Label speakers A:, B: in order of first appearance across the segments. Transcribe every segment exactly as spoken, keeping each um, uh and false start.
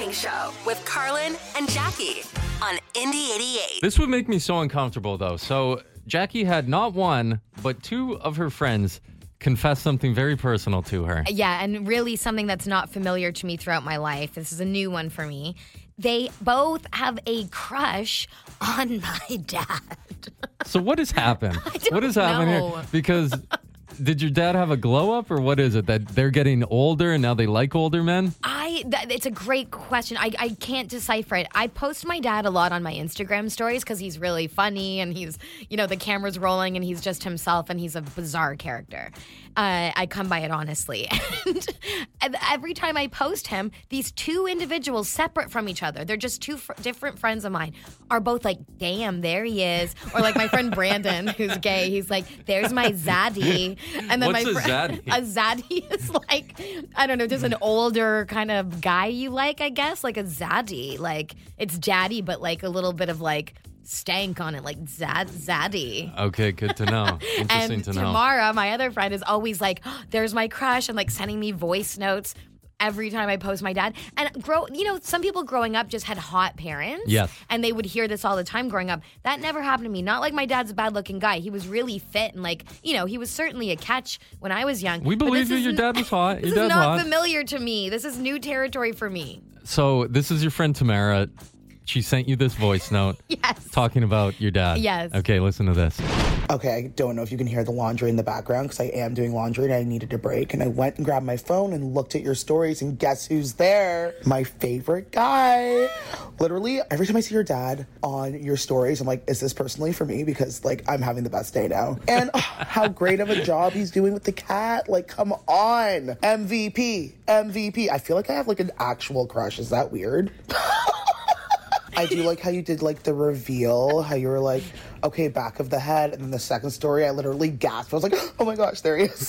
A: Morning Show with Carlin and Jackie on Indy eighty-eight.
B: This would make me so uncomfortable, though. So Jackie had not one, but two of her friends confess something very personal to her.
C: Yeah, and really something that's not familiar to me throughout my life. This is a new one for me. They both have a crush on my dad.
B: So what has happened?
C: I don't
B: What has happened
C: know.
B: here? Because did your dad have a glow up, or what is it that they're getting older and now they like older men?
C: I that, it's a great question. I, I can't decipher it. I post my dad a lot on my Instagram stories because he's really funny and he's, you know, the camera's rolling and he's just himself and he's a bizarre character. Uh, I come by it honestly. And every time I post him, these two individuals separate from each other, they're just two fr- different friends of mine, are both like, damn, there he is. Or like my friend Brandon, who's gay, he's like, there's my zaddy. And then
B: What's
C: my
B: a
C: fr-
B: zaddy?
C: A zaddy is like, I don't know, just an older kind of guy you like, I guess, like a zaddy. Like it's daddy, but like a little bit of like stank on it, like zad zaddy.
B: Okay, good to know. Interesting
C: And
B: to know.
C: Tamara, my other friend, is always like, oh, there's my crush, and like sending me voice notes every time I post my dad. And grow, you know, some people growing up just had hot parents.
B: Yes.
C: And they would hear this all the time growing up. That never happened to me. Not like my dad's a bad looking guy. He was really fit and like, you know, he was certainly a catch when I was young.
B: We
C: But
B: believe
C: this
B: you.
C: is
B: Your
C: n-
B: dad was hot.
C: This
B: Your
C: is
B: dad's
C: not
B: hot.
C: familiar to me. This is new territory for me.
B: So this is your friend Tamara. She sent you this voice note
C: Yes.
B: talking about your dad.
C: Yes.
B: Okay, listen to this.
D: Okay, I don't know if you can hear the laundry in the background because I am doing laundry and I needed a break. And I went and grabbed my phone and looked at your stories, and guess who's there? My favorite guy. Literally, every time I see your dad on your stories, I'm like, is this personally for me? Because, like, I'm having the best day now. And oh, how great of a job he's doing with the cat. Like, come on. M V P. M V P. I feel like I have, like, an actual crush. Is that weird? I do like how you did like the reveal, how you were like, okay, back of the head. And then the second story, I literally gasped. I was like, oh my gosh, there he is.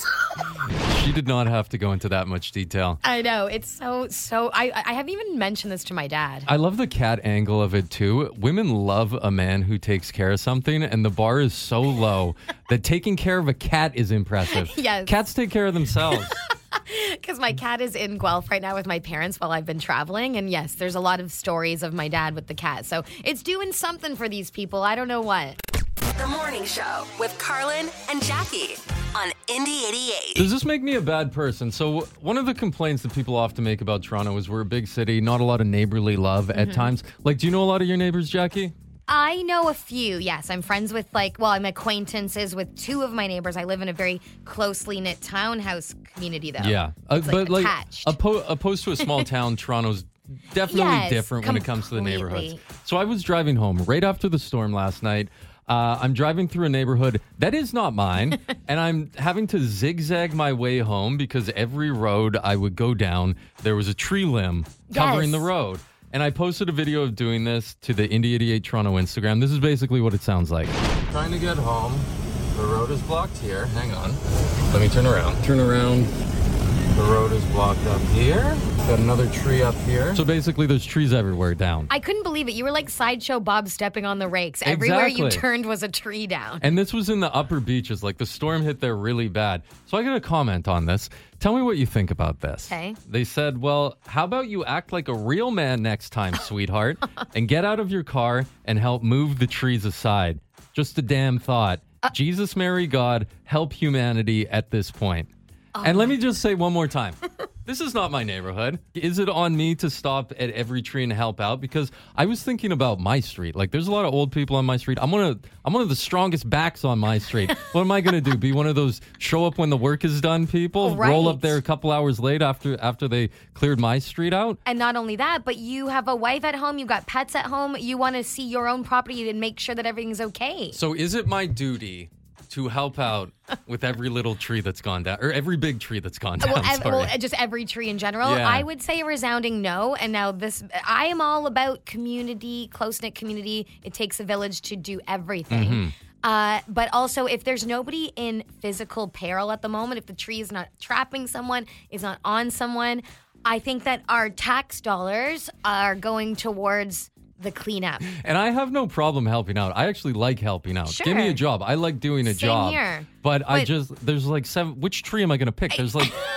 B: She did not have to go into that much detail.
C: I know. It's so, so, I, I haven't even mentioned this to my dad.
B: I love the cat angle of it too. Women love a man who takes care of something, and the bar is so low that taking care of a cat is impressive.
C: Yes.
B: Cats take care of themselves.
C: Because my cat is in Guelph right now with my parents while I've been traveling. And yes, there's a lot of stories of my dad with the cat. So it's doing something for these people. I don't know what.
A: The Morning Show with Carlin and Jackie on Indy eighty-eight.
B: Does this make me a bad person? So one of the complaints that people often make about Toronto is we're a big city, not a lot of neighborly love at times. Like, do you know a lot of your neighbors, Jackie?
C: I know a few, yes. I'm friends with, like, well, I'm acquaintances with two of my neighbors. I live in a very closely knit townhouse community, though.
B: Yeah. Uh,
C: It's,
B: but
C: like,
B: like,
C: attached.
B: oppo- opposed to a small town, Toronto's definitely
C: Yes,
B: different when it comes to the
C: completely.
B: neighborhoods. So I was driving home right after the storm last night. Uh, I'm driving through a neighborhood that is not mine, and I'm having to zigzag my way home because every road I would go down, there was a tree limb covering
C: Yes.
B: the road. And I posted a video of doing this to the Indy eighty-eight Toronto Instagram. This is basically what it sounds like. Trying to get home. The road is blocked here. Hang on. Let me turn around. Turn around. The road is blocked up here. Got another tree up here. So basically, there's trees everywhere down.
C: I couldn't believe it. You were like Sideshow Bob stepping on the rakes. Everywhere you
B: Exactly.
C: turned was a tree down.
B: And this was in the upper beaches. Like, the storm hit there really bad. So I got a comment on this. Tell me what you think about this.
C: Okay.
B: They said, well, how about you act like a real man next time, sweetheart, and get out of your car and help move the trees aside. Just a damn thought.
C: Uh,
B: Jesus, Mary, God, help humanity at this point.
C: Oh
B: and let me just say one more time. This is not my neighborhood. Is it on me to stop at every tree and help out? Because I was thinking about my street. Like, there's a lot of old people on my street. I'm one of I'm one of the strongest backs on my street. What am I going to do? Be one of those show up when the work is done people?
C: Right.
B: Roll up there a couple hours late after after they cleared my street out?
C: And not only that, but you have a wife at home, you've got pets at home, you want to see your own property and make sure that everything's okay.
B: So is it my duty to help out with every little tree that's gone down, or every big tree that's gone down?
C: Well, ev-
B: sorry.
C: well, just every tree in general.
B: Yeah.
C: I would say a resounding no. And now this, I am all about community, close-knit community. It takes a village to do everything.
B: Mm-hmm.
C: Uh, but also, if there's nobody in physical peril at the moment, if the tree is not trapping someone, is not on someone, I think that our tax dollars are going towards the cleanup.
B: And I have no problem helping out. I actually like helping out.
C: Sure.
B: Give me a job. I like doing a
C: Same
B: job.
C: here.
B: But, I
C: But-
B: just, there's like seven, which tree am I going to pick? There's like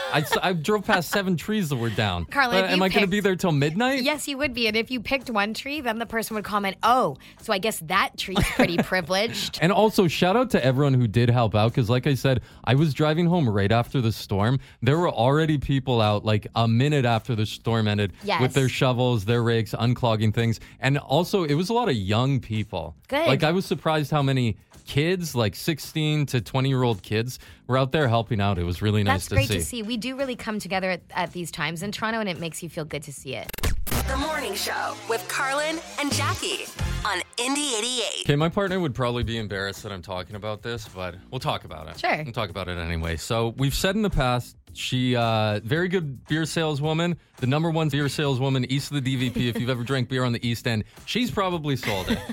B: I, I drove past seven trees that were down.
C: Carlin,
B: uh,
C: if
B: am
C: you
B: I going to
C: picked-
B: be there till midnight?
C: Yes, you would be. And if you picked one tree, then the person would comment, oh, so I guess that tree's pretty privileged.
B: And also, shout out to everyone who did help out, because like I said, I was driving home right after the storm. There were already people out like a minute after the storm ended
C: Yes.
B: with their shovels, their rakes, unclogging things. And also, it was a lot of young people.
C: Good.
B: Like, I was surprised how many kids, like sixteen to twenty-year-old kids, were out there helping out. It was really nice
C: That's
B: to
C: great
B: see.
C: to see. We do really come together at, at these times in Toronto, and it makes you feel good to see it.
A: The Morning Show with Carlin and Jackie on Indy eighty-eight.
B: Okay, my partner would probably be embarrassed that I'm talking about this, but we'll talk about it.
C: Sure.
B: We'll talk about it anyway. So we've said in the past, she, uh, very good beer saleswoman, the number one beer saleswoman east of the D V P. If you've ever drank beer on the East End, she's probably sold it.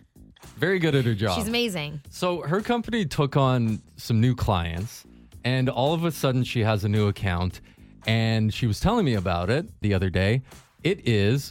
B: Very good at her job.
C: She's amazing.
B: So her company took on some new clients, and all of a sudden she has a new account, and she was telling me about it the other day. It is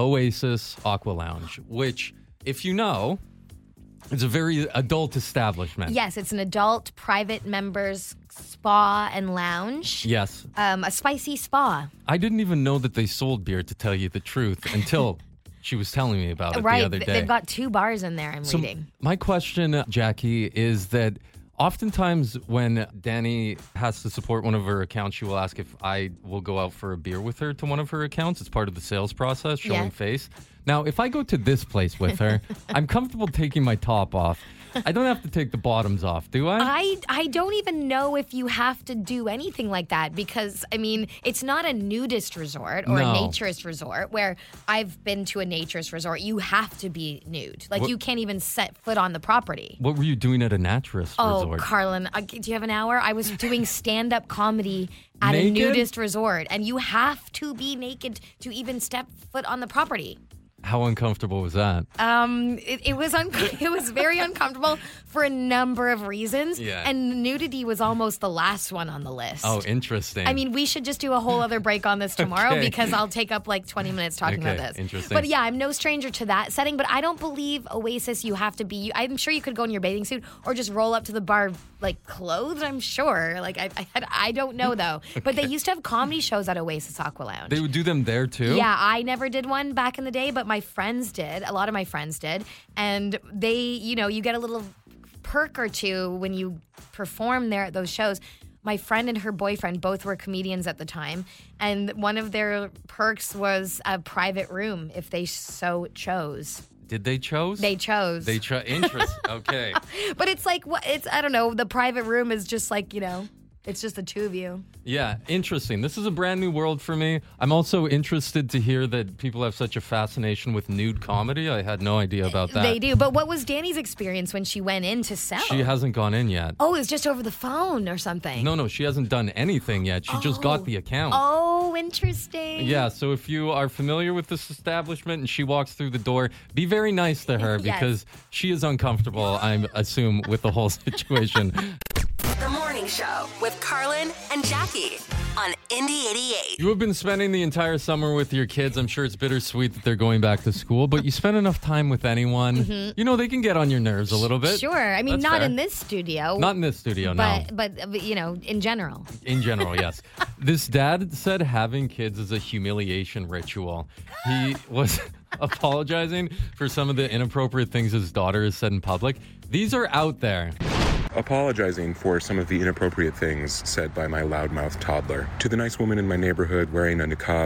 B: Oasis Aqua Lounge, which, if you know, is a very adult establishment.
C: Yes, it's an adult private members spa and lounge.
B: Yes.
C: Um, a spicy spa.
B: I didn't even know that they sold beer, to tell you the truth, until she was telling me about it
C: Right.
B: the other day.
C: They've got two bars in there, I'm
B: So
C: reading.
B: my question, Jackie, is that oftentimes when Danny has to support one of her accounts, she will ask if I will go out for a beer with her to one of her accounts. It's part of the sales process, showing
C: Yeah.
B: face. Now, if I go to this place with her, I'm comfortable taking my top off. I don't have to take the bottoms off, do I?
C: I, I don't even know if you have to do anything like that because, I mean, it's not a nudist resort or
B: No.
C: a naturist resort where I've been to a naturist resort. You have to be nude. Like,
B: What-
C: you can't even set foot on the property.
B: What were you doing at a naturist
C: Oh,
B: resort?
C: Carlin, uh, do you have an hour? I was doing stand-up comedy at
B: Naked?
C: a nudist resort, and you have to be naked to even step foot on the property.
B: How uncomfortable was that?
C: Um, it, it was un- it was very uncomfortable for a number of reasons,
B: Yeah.
C: and nudity was almost the last one on the list.
B: Oh, interesting.
C: I mean, we should just do a whole other break on this tomorrow
B: Okay.
C: because I'll take up like twenty minutes talking
B: Okay,
C: about this.
B: interesting.
C: But yeah, I'm no stranger to that setting, but I don't believe Oasis you have to be. I'm sure you could go in your bathing suit or just roll up to the bar like clothed, I'm sure. Like, I I, I don't know though. But they used to have comedy shows at Oasis Aqua Lounge.
B: they would do them there too?
C: Yeah, I never did one back in the day, but my friends did. A lot of my friends did. And they, you know, you get a little perk or two when you perform there at those shows. My friend and her boyfriend both were comedians at the time, and one of their perks was a private room if they so chose.
B: Did they chose?
C: They chose.
B: They chose. Interest. Okay.
C: But it's like, what? It's, I don't know, the private room is just like, you know, it's just the two of you.
B: Yeah, interesting. This is a brand new world for me. I'm also interested to hear that people have such a fascination with nude comedy. I had no idea about that.
C: They do. But what was Danny's experience when she went in to sell?
B: She hasn't gone in yet.
C: Oh, it was just over the phone or something.
B: No, no, she hasn't done anything yet. She just got the account.
C: Oh, interesting.
B: Yeah, so if you are familiar with this establishment and she walks through the door, be very nice to her
C: Yes.
B: because she is uncomfortable, I assume, with the whole situation.
A: The Morning Show with Carlin and Jackie on Indy eighty-eight.
B: You have been spending the entire summer with your kids. I'm sure it's bittersweet that they're going back to school, but you spend enough time with anyone, you know, they can get on your nerves a little bit.
C: Sure. I mean,
B: That's
C: not
B: fair.
C: in this studio.
B: Not in this studio, no.
C: but, but, but, you know, in general.
B: In general, yes. This dad said having kids is a humiliation ritual. He was apologizing for some of the inappropriate things his daughter has said in public. These are out there.
E: Apologizing for some of the inappropriate things said by my loudmouth toddler. To the nice woman in my neighborhood wearing a niqab,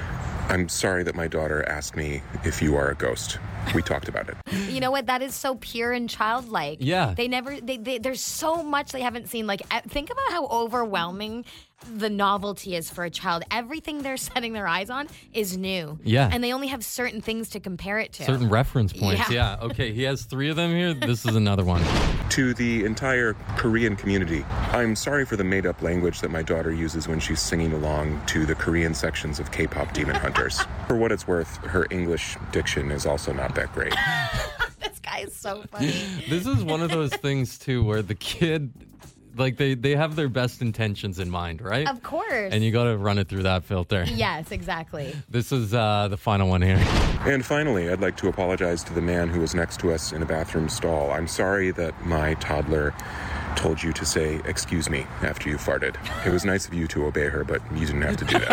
E: I'm sorry that my daughter asked me if you are a ghost. We talked about it.
C: You know what? That is so pure and childlike.
B: Yeah.
C: They never, they, they, there's so much they haven't seen. Like, uh, think about how overwhelming the novelty is for a child. Everything they're setting their eyes on is new.
B: Yeah.
C: And they only have certain things to compare it to.
B: Certain reference points.
C: Yeah.
B: Yeah. Okay. He has three of them here. This is another one.
E: To the entire Korean community, I'm sorry for the made-up language that my daughter uses when she's singing along to the Korean sections of K-pop Demon Hunters. For what it's worth, her English diction is also not that great.
C: This guy is so funny.
B: This is one of those things, too, where the kid, like, they, they have their best intentions in mind, right?
C: Of course.
B: And you got to run it through that filter.
C: Yes, exactly.
B: This is uh, the final one here.
E: And finally, I'd like to apologize to the man who was next to us in a bathroom stall. I'm sorry that my toddler told you to say, excuse me, after you farted. It was nice of you to obey her, but you didn't have to do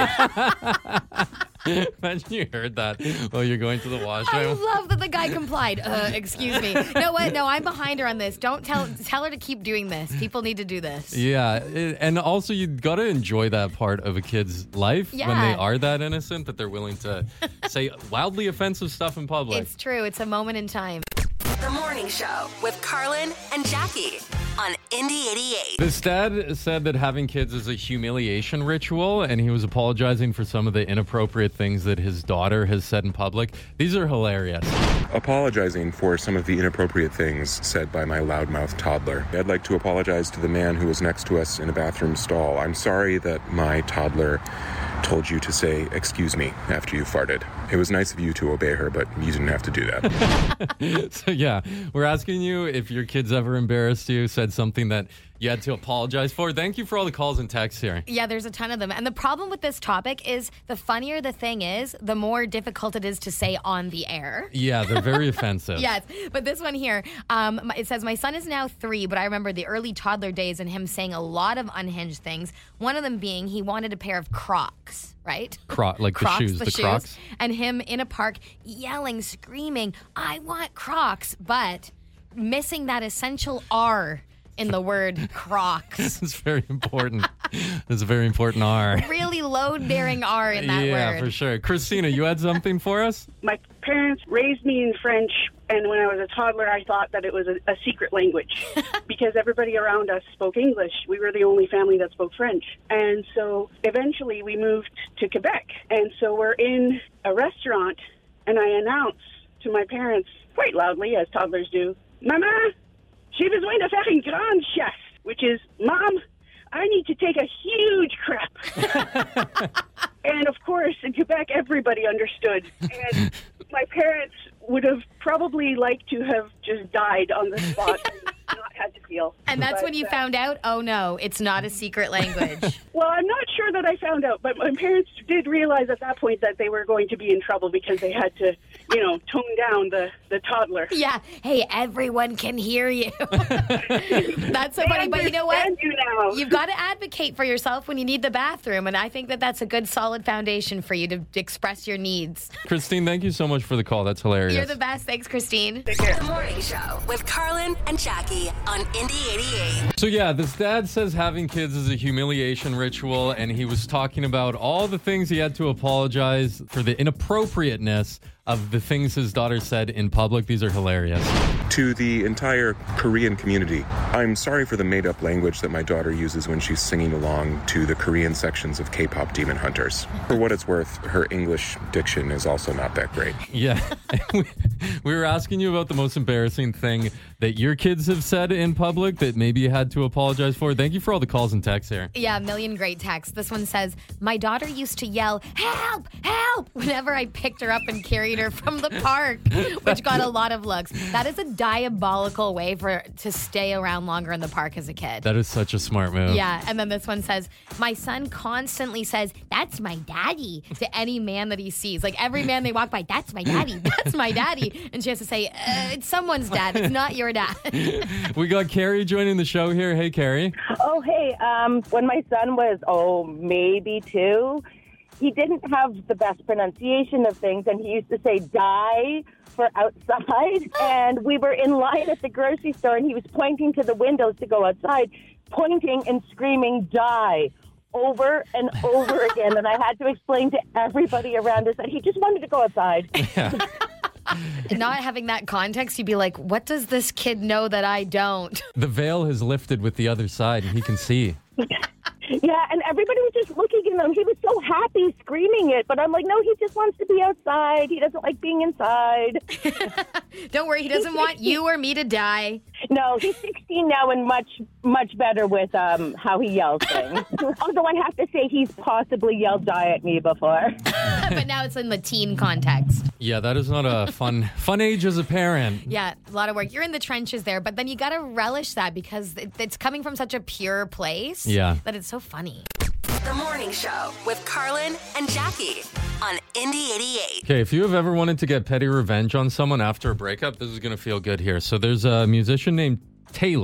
E: that.
B: Imagine you heard that while you're going to the
C: I
B: washroom.
C: love that the guy complied. Uh, excuse me. No, what? No, I'm behind her on this. Don't tell tell her to keep doing this. People need to do this.
B: Yeah, it, and also you got to enjoy that part of a kid's life when they
C: Yeah.
B: are that innocent that they're willing to say wildly offensive stuff in public.
C: It's true. It's a moment in time.
A: The Morning Show with Carlin and Jackie on Indy eighty-eight.
B: This dad said that having kids is a humiliation ritual, and he was apologizing for some of the inappropriate things that his daughter has said in public. These are hilarious.
E: Apologizing for some of the inappropriate things said by my loudmouth toddler. I'd like to apologize to the man who was next to us in a bathroom stall. I'm sorry that my toddler told you to say, excuse me, after you farted. It was nice of you to obey her, but you didn't have to do that.
B: So yeah, we're asking you if your kids ever embarrassed you, said something that you had to apologize for. Thank you for all the calls and texts here.
C: Yeah, there's a ton of them. And the problem with this topic is the funnier the thing is, the more difficult it is to say on the air.
B: Yeah, they're very offensive.
C: Yes, but this one here, um, it says, my son is now three, but I remember the early toddler days and him saying a lot of unhinged things. One of them being he wanted a pair of Crocs, right?
B: Cro- like
C: Crocs,
B: the shoes, the,
C: shoes.
B: Crocs.
C: And him in a park yelling, screaming, I want Crocs, but missing that essential R in the word Crocs.
B: It's very important. It's a very important R.
C: Really load-bearing R in that
B: yeah,
C: word.
B: for sure. Christina, you had something for us?
F: My parents raised me in French, and when I was a toddler, I thought that it was a, a secret language because everybody around us spoke English. We were the only family that spoke French. And so eventually we moved to Quebec. And so we're in a restaurant, and I announce to my parents, quite loudly, as toddlers do, Mama, j'ai besoin de faire une grande chasse, which is, Mom, I need to take a huge crap. And of course, in Quebec, everybody understood. And my parents would have probably liked to have just died on the spot and not had to feel.
C: And that's
F: But,
C: when you
F: uh,
C: found out, oh no, it's not a secret language.
F: Well, I'm not sure that I found out, but my parents did realize at that point that they were going to be in trouble because they had to, you know, tone down the, the toddler.
C: Yeah. Hey, everyone can hear you. That's so
F: They
C: funny. But you know what?
F: understand you now.
C: You've got to advocate for yourself when you need the bathroom. And I think that that's a good, solid foundation for you to express your needs.
B: Christine, thank you so much for the call. That's hilarious.
C: You're the best. Thanks, Christine.
A: The Morning Show with Carlin and Jackie on Indy eighty-eight.
B: So yeah, this dad says having kids is a humiliation ritual, and he was talking about all the things he had to apologize for the inappropriateness of the things his daughter said in public. These are hilarious.
E: To the entire Korean community, I'm sorry for the made-up language that my daughter uses when she's singing along to the Korean sections of K-pop Demon Hunters. For what it's worth, her English diction is also not that great.
B: Yeah. we, we were asking you about the most embarrassing thing that your kids have said in public that maybe you had to apologize for. Thank you for all the calls and texts here.
C: Yeah, a million great texts. This one says, my daughter used to yell, help, help, whenever I picked her up and carried her from the park, which got a lot of looks. That is a diabolical way for to stay around longer in the park as a kid.
B: That is such a smart move.
C: Yeah, and then this one says, my son constantly says, that's my daddy, to any man that he sees. Like every man they walk by, that's my daddy, that's my daddy. And she has to say, uh, it's someone's dad, it's not your dad.
B: We got Carrie joining the show here. Hey, Carrie.
G: Oh, hey, um, when my son was, oh, maybe two, he didn't have the best pronunciation of things, and he used to say die for outside. And we were in line at the grocery store, and he was pointing to the windows to go outside, pointing and screaming die over and over again. And I had to explain to everybody around us that he just wanted to go outside.
B: Yeah.
C: Not having that context, you'd be like, what does this kid know that I don't?
B: The veil has lifted with the other side, and he can see.
G: Yeah, and everybody was just looking at him. He was so happy screaming it, but I'm like, no, he just wants to be outside. He doesn't like being inside.
C: Don't worry, he doesn't want you or me to die.
G: No, he's sixteen now and much, much better with um, how he yells things. Although I have to say he's possibly yelled die at me before.
C: But now it's in the teen context.
B: Yeah, that is not a fun fun age as a parent.
C: Yeah, a lot of work. You're in the trenches there, but then you got to relish that because it, it's coming from such a pure place
B: Yeah.
C: that it's so funny.
A: The Morning Show with Carlin and Jackie on Indy eighty-eight.
B: Okay, if you have ever wanted to get petty revenge on someone after a breakup, this is going to feel good here. So there's a musician named Taylor.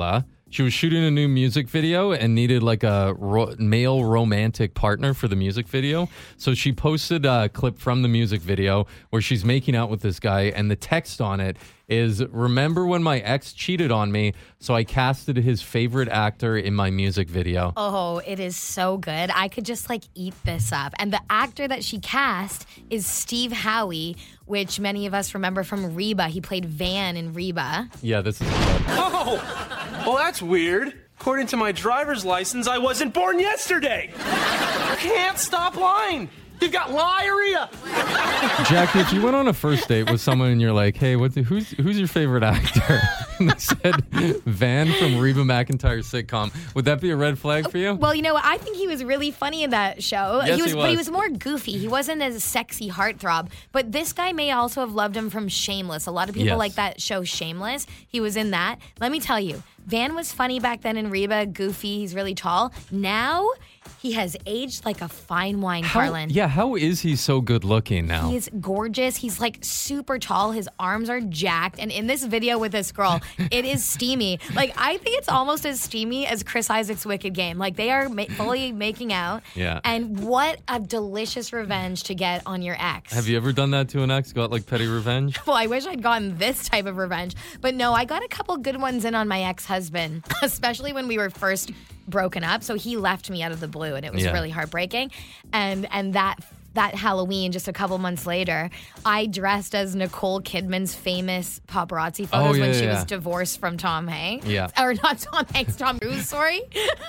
B: She was shooting a new music video and needed like a ro- male romantic partner for the music video. So she posted a clip from the music video where she's making out with this guy, and the text on it is, "Remember when my ex cheated on me, so I casted his favorite actor in my music video."
C: Oh, it is so good. I could just like eat this up. And the actor that she cast is Steve Howie, which many of us remember from Reba. He played Van in Reba.
B: Yeah, this is good.
H: Oh, well, that's weird. According to my driver's license, I wasn't born yesterday. Can't stop lying. You've got liarrhea.
B: Jackie, if you went on a first date with someone and you're like, "Hey, what's who's who's your favorite actor?" and they said Van from Reba McEntire's sitcom, would that be a red flag for you?
C: Well, you know what? I think he was really funny in that show.
B: Yes,
C: he was,
B: he was.
C: But he was more goofy. He wasn't as a sexy heartthrob. But this guy may also have loved him from Shameless. A lot of people
B: Yes.
C: like that show Shameless. He was in that. Let me tell you, Van was funny back then in Reba, goofy. He's really tall. Now he has aged like a fine wine,
B: How-
C: Carlin.
B: yeah, how is he so good looking now?
C: He's gorgeous. He's like super tall. His arms are jacked. And in this video with this girl, it is steamy. Like, I think it's almost as steamy as Chris Isaac's Wicked Game. Like, they are ma- fully making out.
B: Yeah.
C: And what a delicious revenge to get on your ex.
B: Have you ever done that to an ex? Got like petty revenge?
C: Well, I wish I'd gotten this type of revenge. But no, I got a couple good ones in on my ex-husband, especially when we were first broken up. So he left me out of the blue, and it was
B: Yeah.
C: really heartbreaking. And and that that Halloween, just a couple months later, I dressed as Nicole Kidman's famous paparazzi photos
B: Oh, yeah,
C: when she
B: yeah.
C: was divorced from Tom Hanks.
B: Yeah.
C: Or not Tom Hanks, Tom Cruise, sorry.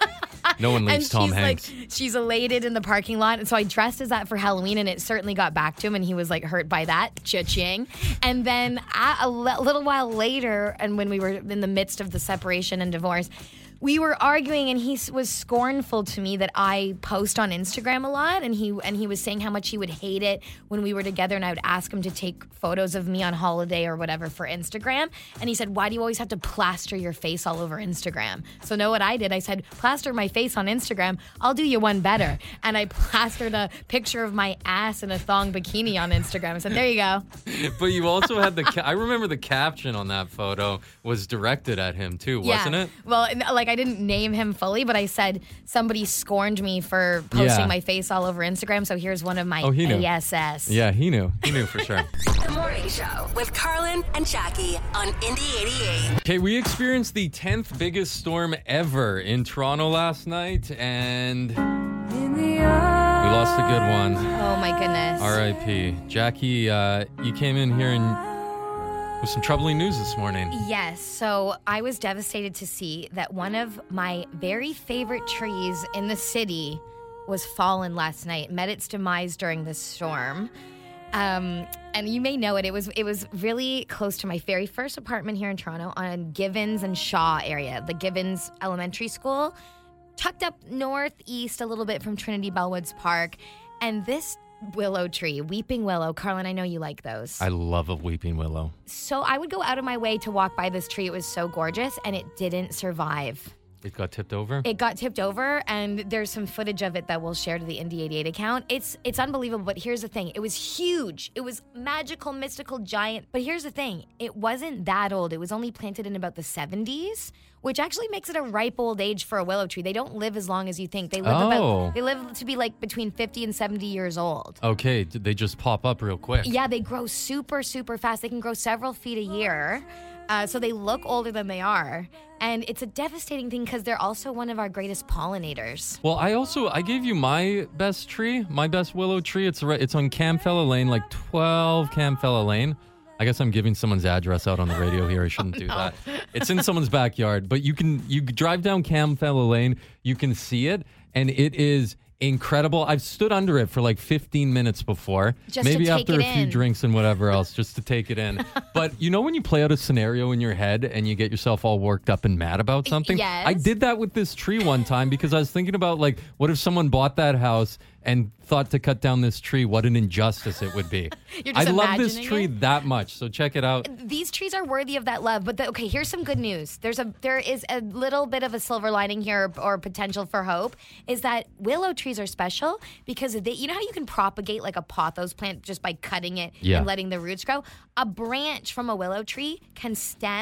B: No one leaves
C: and
B: Tom
C: she's
B: Hanks.
C: like, she's elated in the parking lot. And so I dressed as that for Halloween, and it certainly got back to him, and he was like hurt by that. Cha-ching. And then a, a li- little while later, and when we were in the midst of the separation and divorce, we were arguing, and he s- was scornful to me that I post on Instagram a lot, and he and he was saying how much he would hate it when we were together, and I would ask him to take photos of me on holiday or whatever for Instagram. And he said, "Why do you always have to plaster your face all over Instagram?" So know what I did? I said, "Plaster my face on Instagram. I'll do you one better." And I plastered a picture of my ass in a thong bikini on Instagram. I said, "There you go."
B: But you also had the, ca- I remember the caption on that photo was directed at him too, wasn't it?
C: Well, and, like, I didn't name him fully, but I said somebody scorned me for posting
B: Yeah.
C: my face all over Instagram. So here's one of my
B: Oh, he knew.
C: A S S.
B: Yeah, he knew. He knew for sure.
A: The Morning Show with Carlin and Jackie on Indy eighty-eight.
B: Okay, we experienced the tenth biggest storm ever in Toronto last night, and we lost a good one.
C: Oh my goodness.
B: R I P Jackie, uh, you came in here and with some troubling news this morning.
C: Yes. So I was devastated to see that one of my very favorite trees in the city was fallen last night, met its demise during this storm. Um, and you may know it. It was it was really close to my very first apartment here in Toronto on Givens and Shaw area, the Givens Elementary School, tucked up northeast a little bit from Trinity Bellwoods Park. And this willow tree, weeping willow, Carlin, I know you like those.
B: I love a weeping willow.
C: So I would go out of my way to walk by this tree. It was so gorgeous, and it didn't survive.
B: It got tipped over?
C: It got tipped over, and there's some footage of it that we'll share to the Indy eighty-eight account. It's it's unbelievable, but here's the thing. It was huge. It was magical, mystical, giant. But here's the thing. It wasn't that old. It was only planted in about the seventies, which actually makes it a ripe old age for a willow tree. They don't live as long as you think. They live
B: Oh.
C: about they live to be like between fifty and seventy years old.
B: Okay, did they just pop up real quick?
C: Yeah, they grow super, super fast. They can grow several feet a year. Uh, so they look older than they are. And it's a devastating thing because they're also one of our greatest pollinators.
B: Well, I also I gave you my best tree, my best willow tree. It's right, it's on Camfella Lane, like twelve Camfella Lane. I guess I'm giving someone's address out on the radio here. I shouldn't do that. It's in someone's backyard, but you can you drive down Camfella Lane, you can see it, and it is incredible. I've stood under it for like fifteen minutes before,
C: Just to
B: maybe
C: take
B: after
C: it
B: a few
C: in.
B: drinks and whatever else, just to take it in. But you know when you play out a scenario in your head and you get yourself all worked up and mad about something?
C: Yes.
B: I did that with this tree one time because I was thinking about, like, what if someone bought that house and thought to cut down this tree? What an injustice it would be.
C: You're
B: I
C: just
B: love this
C: imagining
B: tree
C: it?
B: that much, so check it out.
C: These trees are worthy of that love. But the, okay, here's some good news. There's a there is a little bit of a silver lining here, or potential for hope, is that willow trees are special because they, you know how you can propagate like a pothos plant just by cutting it
B: Yeah.
C: and letting the roots grow? A branch from a willow tree can stem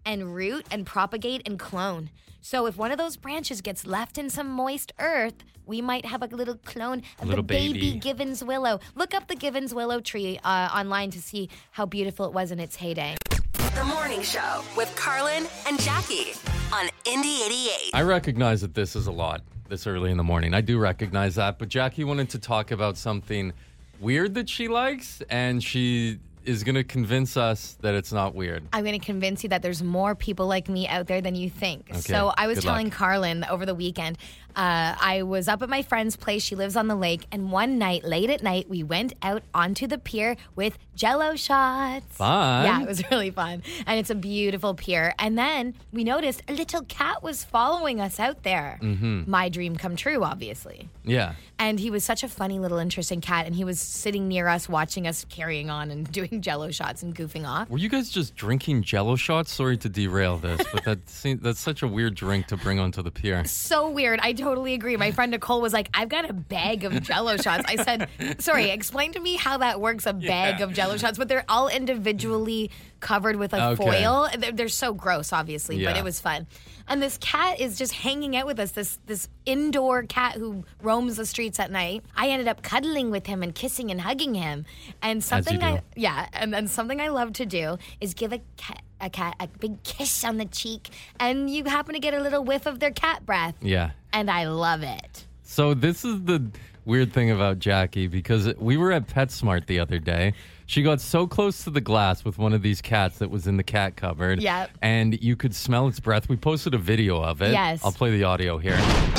C: and root and propagate and clone. So if one of those branches gets left in some moist earth, we might have a little clone of
B: little
C: the baby.
B: baby
C: Givens willow. Look up the Givens willow tree uh, online to see how beautiful it was in its heyday.
A: The Morning Show with Carlin and Jackie on Indy eighty-eight.
B: I recognize that this is a lot this early in the morning. I do recognize that. But Jackie wanted to talk about something weird that she likes, and she is going to convince us that it's not weird.
C: I'm going to convince you that there's more people like me out there than you think.
B: Okay,
C: so I was
B: good
C: telling
B: luck.
C: Carlin over the weekend, uh, I was up at my friend's place. She lives on the lake. And one night, late at night, we went out onto the pier with Jell-O shots.
B: Fun.
C: Yeah, it was really fun. And it's a beautiful pier. And then we noticed a little cat was following us out there.
B: Mm-hmm.
C: My dream come true, obviously.
B: Yeah.
C: And he was such a funny little interesting cat. And he was sitting near us watching us carrying on and doing Jell-O shots and goofing off.
B: Were you guys just drinking Jell-O shots? Sorry to derail this, but that seems, that's such a weird drink to bring onto the pier.
C: So weird. I totally agree. My friend Nicole was like, I've got a bag of Jell-O shots. I said, sorry, explain to me how that works, a bag
B: Yeah.
C: of Jell-O shots. But they're all individually covered with like
B: Okay.
C: foil. They're, they're so gross, obviously, but
B: Yeah.
C: it was fun. And this cat is just hanging out with us, this this indoor cat who roams the streets at night. I ended up cuddling with him and kissing and hugging him. And something
B: do.
C: I yeah, and then something I love to do is give a cat a cat a big kiss on the cheek, and you happen to get a little whiff of their cat breath.
B: Yeah.
C: And I love it.
B: So this is the weird thing about Jackie, because we were at PetSmart the other day. She got so close to the glass with one of these cats that was in the cat cupboard.
C: Yep.
B: And you could smell its breath. We posted a video of it.
C: Yes.
B: I'll play the audio here.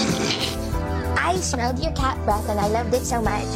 I: I smelled your cat breath and I loved it so much.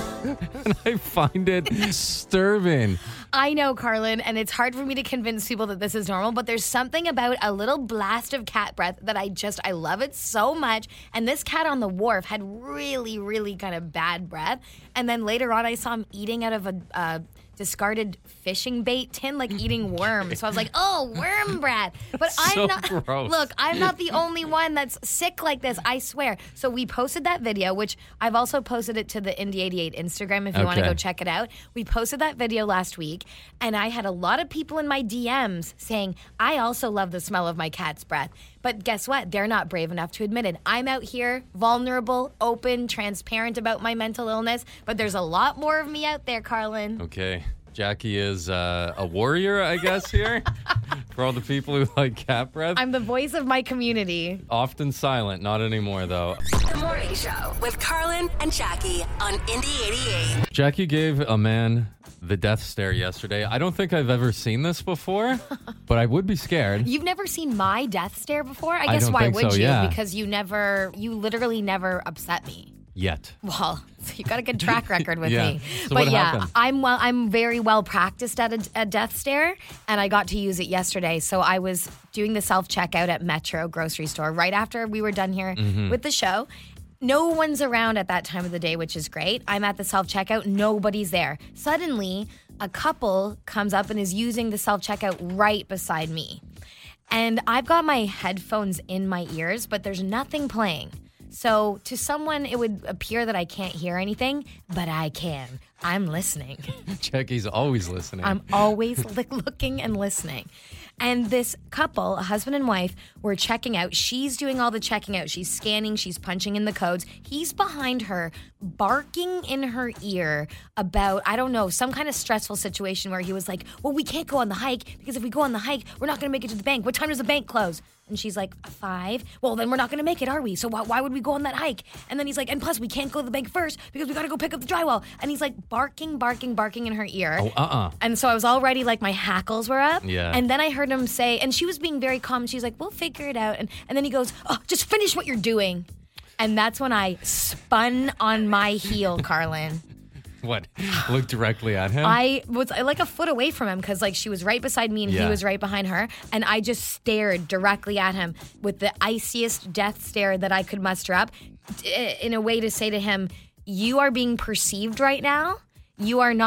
B: And I find it disturbing.
C: I know, Carlin, and it's hard for me to convince people that this is normal, but there's something about a little blast of cat breath that I just, I love it so much. And this cat on the wharf had really, really kind of bad breath. And then later on, I saw him eating out of a uh, discarded fishing bait tin, like eating worms. So I was like, oh, worm breath. But
B: So
C: I'm not,
B: gross.
C: look, I'm not the only one that's sick like this, I swear. So we posted that video, which I've also posted it to the Indy eighty-eight Instagram if you want to
B: Okay.
C: go check it out. We posted that video last week, and I had a lot of people in my D Ms saying, I also love the smell of my cat's breath. But guess what? They're not brave enough to admit it. I'm out here vulnerable, open, transparent about my mental illness, but there's a lot more of me out there, Carlin.
B: Okay. Jackie is uh, a warrior, I guess, here. For all the people who like cat breath.
C: I'm the voice of my community.
B: Often silent. Not anymore, though.
A: The Morning Show with Carlin and Jackie on Indy eighty-eight.
B: Jackie gave a man the death stare yesterday. I don't think I've ever seen this before, but I would be scared.
C: You've never seen my death stare before? I
B: I
C: guess
B: don't
C: why
B: think
C: would
B: so,
C: you?
B: yeah.
C: Because you never, you literally never upset me.
B: Yet.
C: Well, so you got a good track record with
B: Yeah.
C: me.
B: So
C: but
B: what
C: yeah,
B: happened?
C: I'm well I'm very well practiced at a, a death stare, and I got to use it yesterday. So I was doing the self-checkout at Metro grocery store right after we were done here
B: Mm-hmm.
C: with the show. No one's around at that time of the day, which is great. I'm at the self-checkout, nobody's there. Suddenly, a couple comes up and is using the self-checkout right beside me. And I've got my headphones in my ears, but there's nothing playing. So to someone, it would appear that I can't hear anything, but I can. I'm listening.
B: Jackie's always listening.
C: I'm always li- looking and listening. And this couple, a husband and wife, were checking out. She's doing all the checking out. She's scanning. She's punching in the codes. He's behind her, barking in her ear about, I don't know, some kind of stressful situation where he was like, well, we can't go on the hike because if we go on the hike, we're not going to make it to the bank. What time does the bank close? And she's like, five. Well, then we're not going to make it, are we? So why, why would we go on that hike? And then he's like, and plus we can't go to the bank first because we got to go pick up the drywall. And he's like barking, barking, barking in her ear.
B: oh, uh-uh.
C: And so I was already like, my hackles were up.
B: Yeah.
C: And then I heard him say, and she was being very calm. She's like, we'll figure it out. And, and then he goes, oh, just finish what you're doing. And that's when I spun on my heel, Carlin.
B: What? Look directly at him?
C: I was like a foot away from him because like she was right beside me and
B: Yeah.
C: he was right behind her. And I just stared directly at him with the iciest death stare that I could muster up in a way to say to him, you are being perceived right now. You are not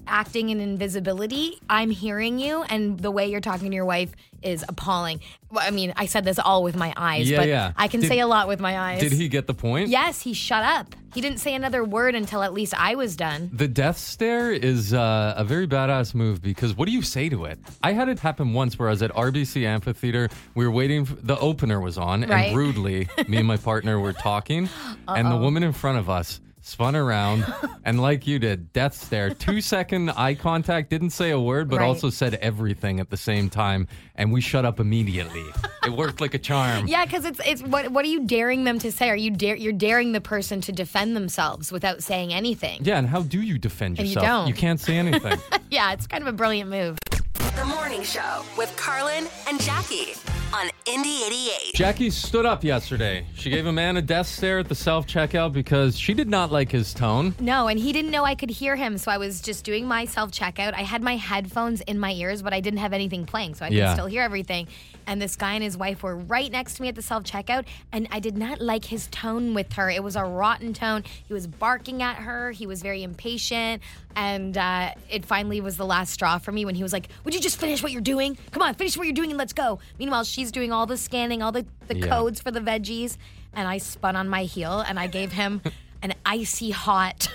C: acting in invisibility. I'm hearing you, and the way you're talking to your wife is appalling. Well, I mean, I said this all with my eyes,
B: Yeah,
C: but
B: yeah.
C: I can
B: Did-
C: say a lot with my eyes.
B: Did he get the point?
C: Yes, he shut up. He didn't say another word until at least I was done.
B: The death stare is uh, a very badass move because what do you say to it? I had it happen once where I was at R B C Amphitheater. We were waiting, for, the opener was on,
C: Right.
B: and rudely, me and my partner were talking, and the woman in front of us spun around, and like you did, death stare. Two second eye contact, didn't say a word, but
C: Right.
B: also said everything at the same time, and we shut up immediately. It worked like a charm.
C: Yeah, because it's it's what what are you daring them to say? Are you dare you're daring the person to defend themselves without saying anything?
B: Yeah, and how do you defend
C: And you
B: yourself?
C: don't.
B: You can't say anything.
C: Yeah, it's kind of a brilliant move.
A: The Morning Show with Carlin and Jackie on Indy eighty-eight.
B: Jackie stood up yesterday. She gave a man a death stare at the self-checkout because she did not like his tone.
C: No, and he didn't know I could hear him, so I was just doing my self-checkout. I had my headphones in my ears, but I didn't have anything playing, so I could
B: Yeah.
C: still hear everything. And this guy and his wife were right next to me at the self-checkout, and I did not like his tone with her. It was a rotten tone. He was barking at her. He was very impatient, and uh, it finally was the last straw for me when he was like, would you just finish what you're doing? Come on, finish what you're doing and let's go. Meanwhile, she's doing all the scanning, all the, the
B: Yeah.
C: codes for the veggies, and I spun on my heel, and I gave him an icy hot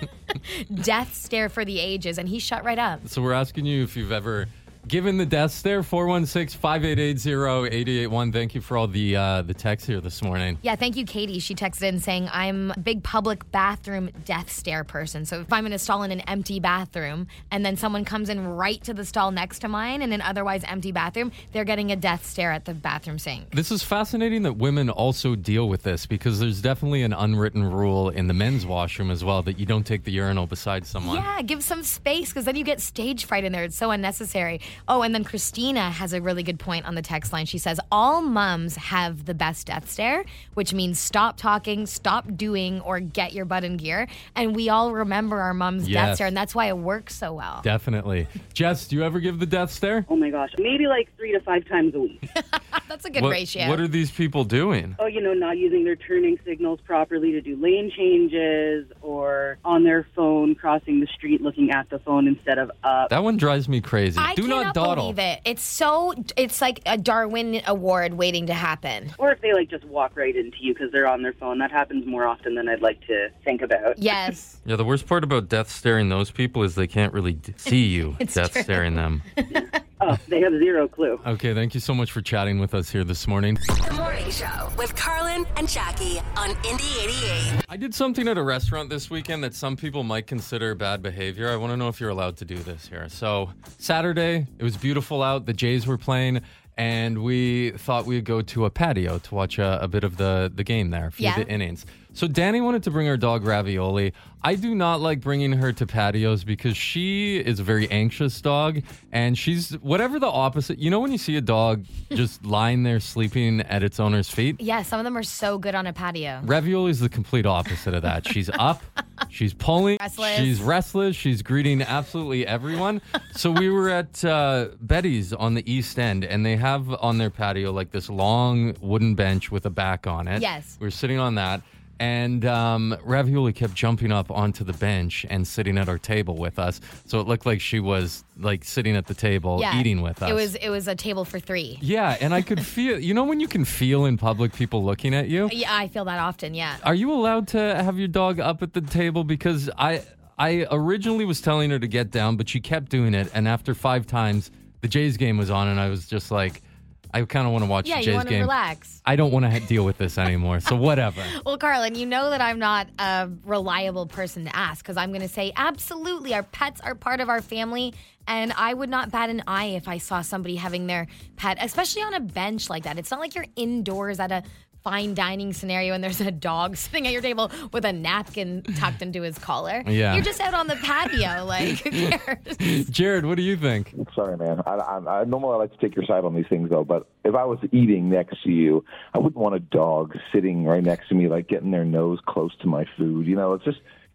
C: death stare for the ages, and he shut right up.
B: So we're asking you if you've ever given the death stare. Four one six, five eight eight, zero eight eight one. Thank you for all the uh, the texts here this morning.
C: Yeah, thank you, Katie. She texted in saying, I'm a big public bathroom death stare person. So if I'm in a stall in an empty bathroom and then someone comes in right to the stall next to mine in an otherwise empty bathroom, they're getting a death stare at the bathroom sink.
B: This is fascinating that women also deal with this because there's definitely an unwritten rule in the men's washroom as well that you don't take the urinal beside someone.
C: Yeah, give some space because then you get stage fright in there. It's so unnecessary. Oh, and then Christina has a really good point on the text line. She says, all mums have the best death stare, which means stop talking, stop doing, or get your butt in gear. And we all remember our mom's
B: Yes.
C: death stare, and that's why it works so well.
B: Definitely. Jess, do you ever give the death stare?
F: Oh my gosh, maybe like three to five times a week.
C: That's a good
B: what,
C: ratio.
B: What are these people doing?
F: Oh, you know, not using their turning signals properly to do lane changes, or on their phone crossing the street looking at the phone instead of up.
B: That one drives me crazy.
C: I
B: do
C: cannot
B: not dawdle.
C: believe it. It's so, it's like a Darwin Award waiting to happen.
F: Or if they like just walk right into you because they're on their phone. That happens more often than I'd like to think about.
C: Yes.
B: Yeah, the worst part about death staring those people is they can't really d- see you
C: It's
B: death
C: true.
B: staring them.
F: Oh, they have zero clue.
B: Okay, thank you so much for chatting with us here this morning.
A: The Morning Show with Carlin and Jackie on Indy eighty-eight.
B: I did something at a restaurant this weekend that some people might consider bad behavior. I want to know if you're allowed to do this here. So, Saturday, it was beautiful out. The Jays were playing, and we thought we'd go to a patio to watch a, a bit of the, the game there, a few
C: Yeah.
B: of the innings. So, Danny wanted to bring her dog Ravioli. I do not like bringing her to patios because she is a very anxious dog, and she's whatever the opposite. You know, when you see a dog just lying there sleeping at its owner's feet?
C: Yeah, some of them are so good on a patio.
B: Ravioli is the complete opposite of that. She's up, she's pulling,
C: Restless.
B: she's restless, she's greeting absolutely everyone. So we were at uh, Betty's on the East End, and they have on their patio like this long wooden bench with a back on it.
C: Yes.
B: We were sitting on that. And um, Ravioli kept jumping up onto the bench and sitting at our table with us. So it looked like she was like sitting at the table
C: Yeah.
B: eating with us.
C: It was it was a table for three.
B: Yeah, and I could feel, you know when you can feel in public people looking at you?
C: Yeah, I feel that often, yeah.
B: Are you allowed to have your dog up at the table? Because I I originally was telling her to get down, but she kept doing it. And after five times, the Jays game was on, and I was just like, I kind of want to watch
C: Yeah,
B: the
C: you
B: Jays
C: want to
B: game.
C: relax.
B: I don't want to ha- deal with this anymore, so whatever.
C: Well, Carlin, you know that I'm not a reliable person to ask because I'm going to say absolutely our pets are part of our family, and I would not bat an eye if I saw somebody having their pet, especially on a bench like that. It's not like you're indoors at a fine dining scenario and there's a dog sitting at your table with a napkin tucked into his collar.
B: Yeah.
C: You're just out on the patio, like, who cares?
B: Jared, what do you think?
J: Sorry, man. I, I, I normally I like to take your side on these things, though. But if I was eating next to you, I wouldn't want a dog sitting right next to me, like getting their nose close to my food. You know, it's just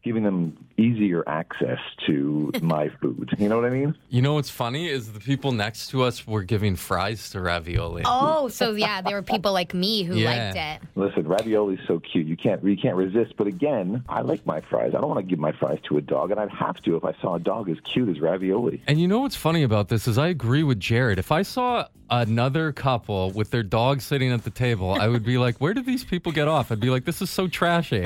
J: giving them easier access to my food. You know what I mean?
B: You know what's funny is the people next to us were giving fries to ravioli.
C: Oh, so yeah, there were people like me who
B: Yeah.
C: liked it.
J: Listen, ravioli's so cute. You can't you can't resist. But again, I like my fries. I don't want to give my fries to a dog, and I'd have to if I saw a dog as cute as ravioli.
B: And you know what's funny about this is I agree with Jared. If I saw another couple with their dog sitting at the table, I would be like, where did these people get off? I'd be like, this is so trashy.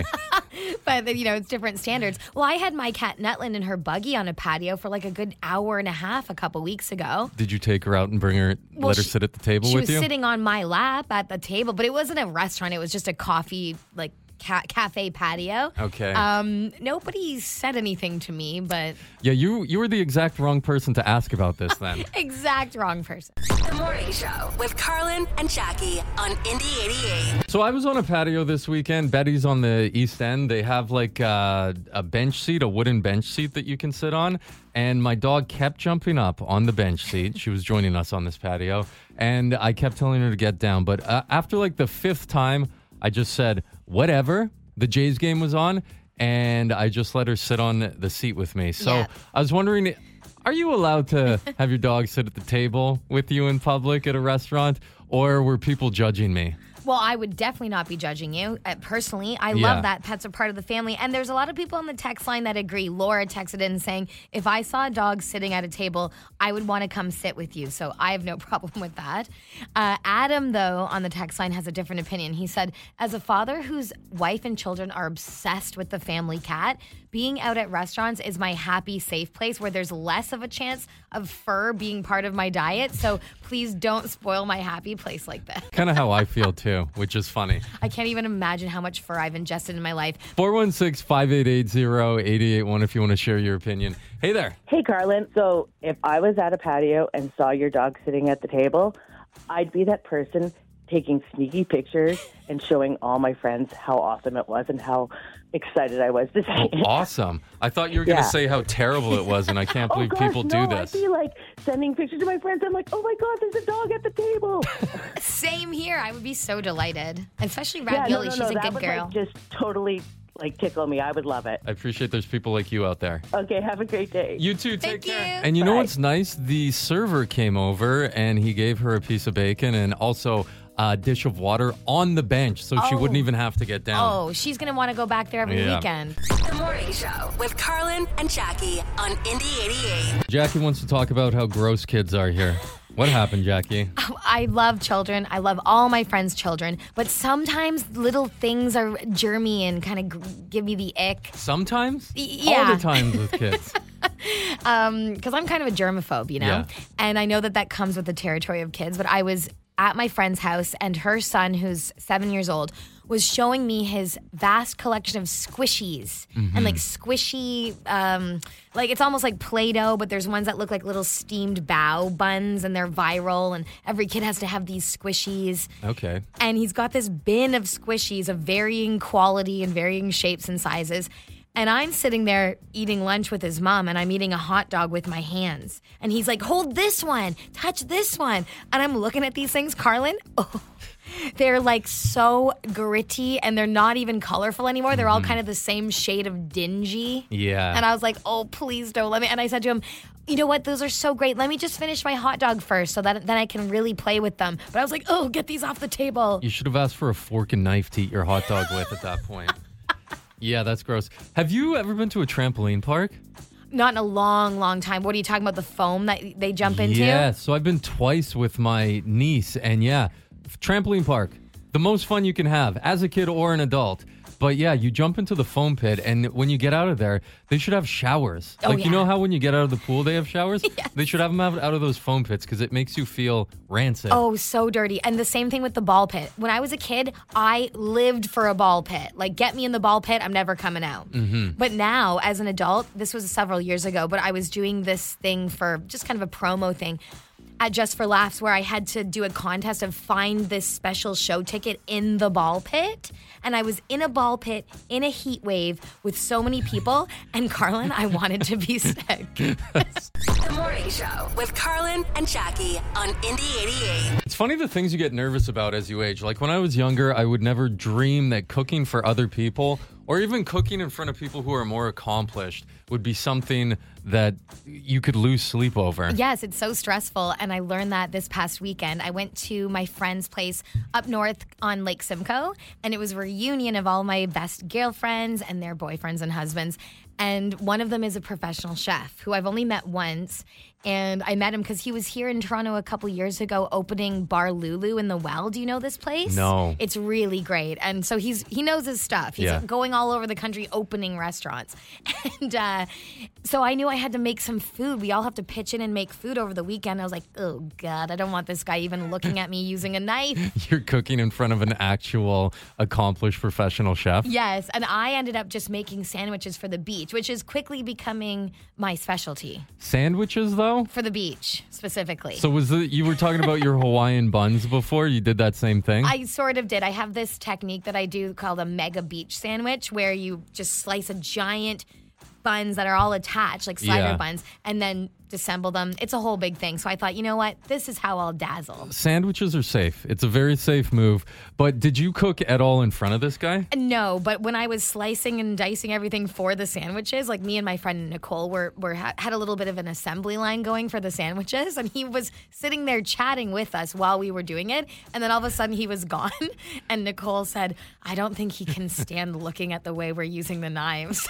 C: But, you know, it's different standards. Well, I had my cat Netlin in her buggy on a patio for like a good hour and a half a couple weeks ago.
B: Did you take her out and bring her,
C: Well,
B: let her
C: she-
B: sit at the table
C: She
B: with
C: was
B: you?
C: sitting on my lap at the table, but it wasn't a restaurant. It was just a coffee, like, ca- cafe patio.
B: Okay.
C: Um, nobody said anything to me, but
B: Yeah, you you were the exact wrong person to ask about this then.
C: exact wrong person.
A: The Morning Show with Carlin and Jackie on Indy eighty-eight.
B: So I was on a patio this weekend. Betty's on the East End. They have like uh, a bench seat, a wooden bench seat that you can sit on. And my dog kept jumping up on the bench seat. She was joining us on this patio. And I kept telling her to get down. But uh, after like the fifth time, I just said, whatever. The Jays game was on. And I just let her sit on the seat with me. So
C: Yeah.
B: I was wondering, are you allowed to have your dog sit at the table with you in public at a restaurant? Or were people judging me?
C: Well, I would definitely not be judging you. Uh, personally, I
B: Yeah.
C: love that pets are part of the family. And there's a lot of people on the text line that agree. Laura texted in saying, if I saw a dog sitting at a table, I would want to come sit with you. So I have no problem with that. Uh, Adam, though, on the text line has a different opinion. He said, as a father whose wife and children are obsessed with the family cat, being out at restaurants is my happy, safe place where there's less of a chance of fur being part of my diet. So please don't spoil my happy place like this.
B: Kind of how I feel too, which is funny.
C: I can't even imagine how much fur I've ingested in my life.
B: four one six, five eight eight, zero eight eight one if you want to share your opinion. Hey there.
G: Hey, Carlin. So if I was at a patio and saw your dog sitting at the table, I'd be that person taking sneaky pictures and showing all my friends how awesome it was and how excited I was to see
B: Oh,
G: it.
B: awesome. I thought you were going to
G: Yeah.
B: say how terrible it was, and I can't
G: Oh,
B: believe
G: gosh,
B: people
G: no,
B: do this.
G: I'd be like sending pictures to my friends. I'm like, oh my God, there's a dog at the table.
C: Same here. I would be so delighted. Especially
G: yeah,
C: Ravioli.
G: no, no,
C: She's
G: no,
C: a
G: that
C: good
G: would,
C: girl.
G: Like, just totally like tickle me. I would love it.
B: I appreciate there's people like you out there.
G: Okay, have a great day.
B: You too. Take
C: Thank
B: care.
C: you.
B: And you know
G: Bye.
B: what's nice? The server came over, and he gave her a piece of bacon and also a dish of water on the bench, so she
C: Oh.
B: wouldn't even have to get down.
C: Oh, she's going to want to go back there every
B: Yeah.
C: weekend.
A: The Morning Show with Carlin and Jackie on Indy eighty-eight.
B: Jackie wants to talk about how gross kids are here. What happened, Jackie?
C: I love children. I love all my friends' children. But sometimes little things are germy and kind of g- give me the ick.
B: Sometimes?
C: Y-
B: All
C: yeah.
B: the times with kids.
C: Because I'm kind of a germaphobe, you know?
B: Yeah.
C: And I know that that comes with the territory of kids. But I was at my friend's house, and her son, who's seven years old, was showing me his vast collection of squishies
B: Mm-hmm.
C: and like squishy, um, like it's almost like Play-Doh, but there's ones that look like little steamed bao buns, and they're viral, and every kid has to have these squishies.
B: Okay.
C: And he's got this bin of squishies of varying quality and varying shapes and sizes. And I'm sitting there eating lunch with his mom, and I'm eating a hot dog with my hands. And he's like, hold this one, touch this one. And I'm looking at these things, Carlin. Oh, they're like so gritty, and they're not even colorful anymore. They're all kind of the same shade of dingy.
B: Yeah.
C: And I was like, oh, please don't let me. And I said to him, you know what? Those are so great. Let me just finish my hot dog first so that then I can really play with them. But I was like, oh, get these off the table.
B: You should have asked for a fork and knife to eat your hot dog with at that point. Yeah, that's gross. Have you ever been to a trampoline park?
C: Not in a long, long time. What are you talking about? The foam that they jump into?
B: Yeah, so I've been twice with my niece, and yeah, trampoline park, the most fun you can have as a kid or an adult. But yeah, you jump into the foam pit, and when you get out of there, they should have showers.
C: Oh,
B: like, you
C: yeah.
B: know how when you get out of the pool, they have showers?
C: Yes.
B: They should have them out, out of those foam pits because it makes you feel rancid.
C: Oh, so dirty. And the same thing with the ball pit. When I was a kid, I lived for a ball pit. Like, get me in the ball pit, I'm never coming out.
B: Mm-hmm.
C: But now, as an adult, this was several years ago, but I was doing this thing for just kind of a promo thing at Just for Laughs, where I had to do a contest of find this special show ticket in the ball pit. And I was in a ball pit in a heat wave with so many people. And Carlin, I wanted to be sick.
A: The Morning Show with Carlin and Jackie on Indy eighty-eight.
B: It's funny the things you get nervous about as you age. Like when I was younger, I would never dream that cooking for other people or even cooking in front of people who are more accomplished would be something that you could lose sleep over.
C: Yes, it's so stressful. And I learned that this past weekend. I went to my friend's place up north on Lake Simcoe, and it was a reunion of all my best girlfriends and their boyfriends and husbands. And one of them is a professional chef who I've only met once. And I met him because he was here in Toronto a couple years ago opening Bar Lulu in the Well. Do you know this place?
B: No.
C: It's really great. And so he's he knows his stuff. He's
B: Yeah.
C: going all over the country opening restaurants. And uh, so I knew I had to make some food. We all have to pitch in and make food over the weekend. I was like, oh, God, I don't want this guy even looking at me using a knife.
B: You're cooking in front of an actual accomplished professional chef.
C: Yes, and I ended up just making sandwiches for the beach, which is quickly becoming my specialty.
B: Sandwiches, though?
C: For the beach, specifically.
B: So was it, you were talking about your Hawaiian buns before? You did that same thing?
C: I sort of did. I have this technique that I do called a mega beach sandwich, where you just slice a giant buns that are all attached, like slider
B: Yeah.
C: buns, and then disassemble them. It's a whole big thing. So I thought, you know what? This is how I'll dazzle.
B: Sandwiches are safe. It's a very safe move. But did you cook at all in front of this guy?
C: No, but when I was slicing and dicing everything for the sandwiches, like me and my friend Nicole were, were had a little bit of an assembly line going for the sandwiches, and he was sitting there chatting with us while we were doing it, and then all of a sudden he was gone, and Nicole said, I don't think he can stand looking at the way we're using the knives.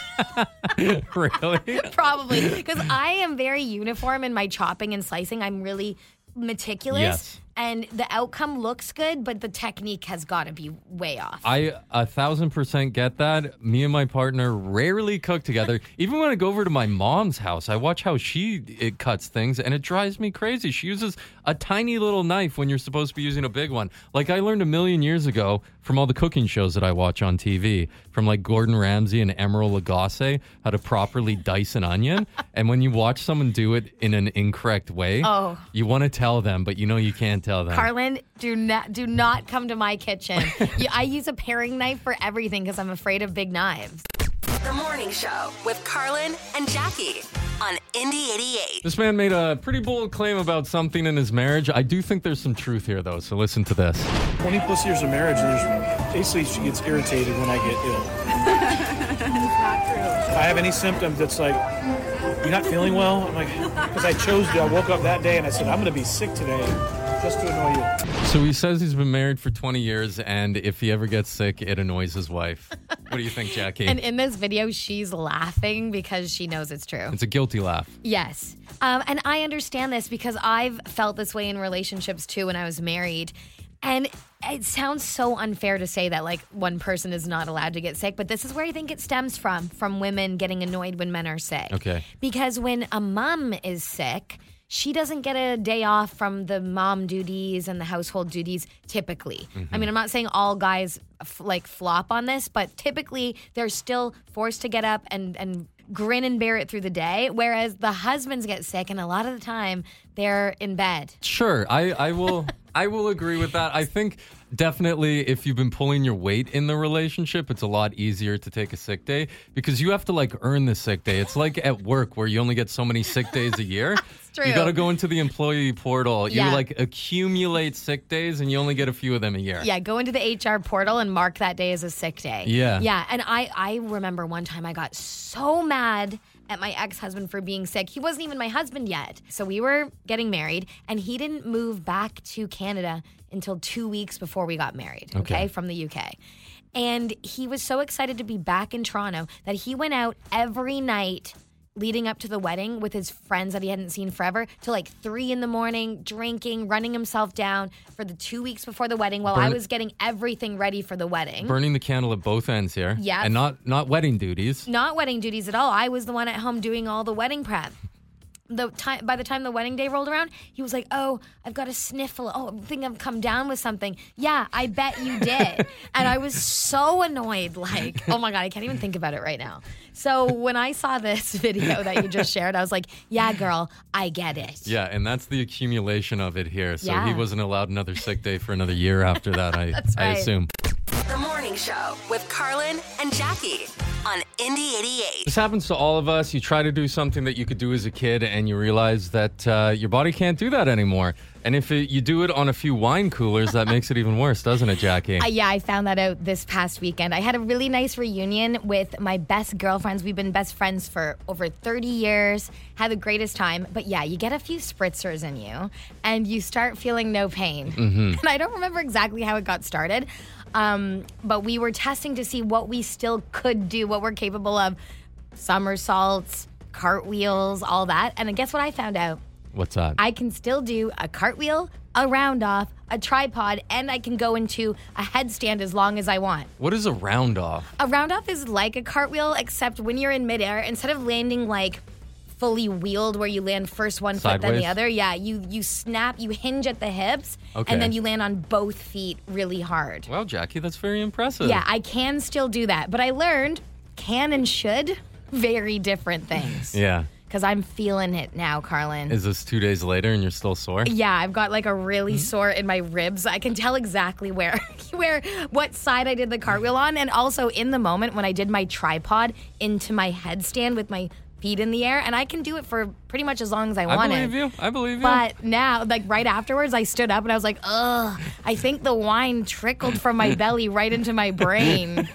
B: Really?
C: Probably, because I am very uniform in my chopping and slicing. I'm really meticulous.
B: Yes.
C: And the outcome looks good, but the technique has got to be way off.
B: I a thousand percent get that. Me and my partner rarely cook together. Even when I go over to my mom's house, I watch how she it cuts things, and it drives me crazy. She uses a tiny little knife when you're supposed to be using a big one. Like I learned a million years ago from all the cooking shows that I watch on T V, from like Gordon Ramsay and Emeril Lagasse, how to properly dice an onion. And when you watch someone do it in an incorrect way,
C: Oh.
B: you want to tell them, but you know you can't tell them.
C: Carlin, do not do not come to my kitchen. You- I use a paring knife for everything because I'm afraid of big knives.
A: The Morning Show with Carlin and Jackie on Indy eighty-eight.
B: This man made a pretty bold claim about something in his marriage. I do think there's some truth here, though, so listen to this.
K: twenty plus years of marriage, there's basically she gets irritated when I get ill.
L: It's not true.
K: If I have any symptoms, it's like, you're not feeling well? I'm like, because I chose to. I woke up that day and I said, I'm going to be sick today just to annoy you.
B: So he says he's been married for twenty years, and if he ever gets sick, it annoys his wife. What do you think, Jackie?
C: And in this video, she's laughing because she knows it's true.
B: It's a guilty laugh.
C: Yes. Um, and I understand this because I've felt this way in relationships too when I was married. And it sounds so unfair to say that like one person is not allowed to get sick, but this is where I think it stems from, from women getting annoyed when men are sick.
B: Okay.
C: Because when a mom is sick, she doesn't get a day off from the mom duties and the household duties typically. I mean, I'm not saying all guys f- like flop on this, but typically they're still forced to get up and, and grin and bear it through the day, whereas the husbands get sick and a lot of the time they're in bed.
B: Sure, I, I will I will agree with that. I think definitely if you've been pulling your weight in the relationship, it's a lot easier to take a sick day because you have to like earn the sick day. It's like at work where you only get so many sick days a year.
C: It's true.
B: You got to go into the employee portal. You
C: Yeah.
B: like accumulate sick days and you only get a few of them a year.
C: Yeah, go into the H R portal and mark that day as a sick day.
B: Yeah.
C: Yeah, and I, I remember one time I got so mad at my ex-husband for being sick. He wasn't even my husband yet. So we were getting married, and he didn't move back to Canada until two weeks before we got married, okay,
B: Okay.
C: from the U K. And he was so excited to be back in Toronto that he went out every night leading up to the wedding with his friends that he hadn't seen forever till like three in the morning, drinking, running himself down for the two weeks before the wedding while I
B: Burn-
C: was getting everything ready for the wedding.
B: Burning the candle at both ends here.
C: Yeah.
B: And not not wedding duties.
C: Not wedding duties at all. I was the one at home doing all the wedding prep. The time by the time the wedding day rolled around, he was like, "Oh, I've got a sniffle. Oh, I think I've come down with something." Yeah, I bet you did. And I was so annoyed. Like, oh my God, I can't even think about it right now. So when I saw this video that you just shared, I was like, "Yeah, girl, I get it."
B: Yeah, and that's the accumulation of it here. So
C: Yeah.
B: he wasn't allowed another sick day for another year after that, I,
C: That's
B: I
C: right.
B: assume.
A: The Morning Morning Show with Carlin and Jackie on Indy eighty-eight.
B: This happens to all of us. You try to do something that you could do as a kid and you realize that uh, your body can't do that anymore. And if it, you do it on a few wine coolers, that makes it even worse, doesn't it, Jackie?
C: Uh, yeah, I found that out this past weekend. I had a really nice reunion with my best girlfriends. We've been best friends for over thirty years, had the greatest time. But yeah, you get a few spritzers in you and you start feeling no pain.
B: Mm-hmm.
C: And I don't remember exactly how it got started, um, but we were testing to see what we still could do, what we're capable of. Somersaults, cartwheels, all that. And guess what I found out?
B: What's that?
C: I can still do a cartwheel, a round off, a tripod, and I can go into a headstand as long as I want.
B: What is a round off?
C: A round off is like a cartwheel, except when you're in midair, instead of landing like fully wheeled where you land first one foot then
B: Sideways?
C: the other, yeah, you you snap, you hinge at the hips,
B: Okay.
C: and then you land on both feet really hard.
B: Well, Jackie, that's very impressive.
C: Yeah, I can still do that, but I learned can and should, very different things.
B: Yeah.
C: Because I'm feeling it now, Carlin.
B: Is this two days later and you're still sore?
C: Yeah, I've got like a really
B: Mm-hmm.
C: sore in my ribs. I can tell exactly where, where, what side I did the cartwheel on, and also in the moment when I did my tripod into my headstand with my feet in the air, and I can do it for pretty much as long as I,
B: I
C: wanted.
B: believe you. I believe you.
C: But now, like right afterwards, I stood up and I was like, ugh, I think the wine trickled from my belly right into my brain.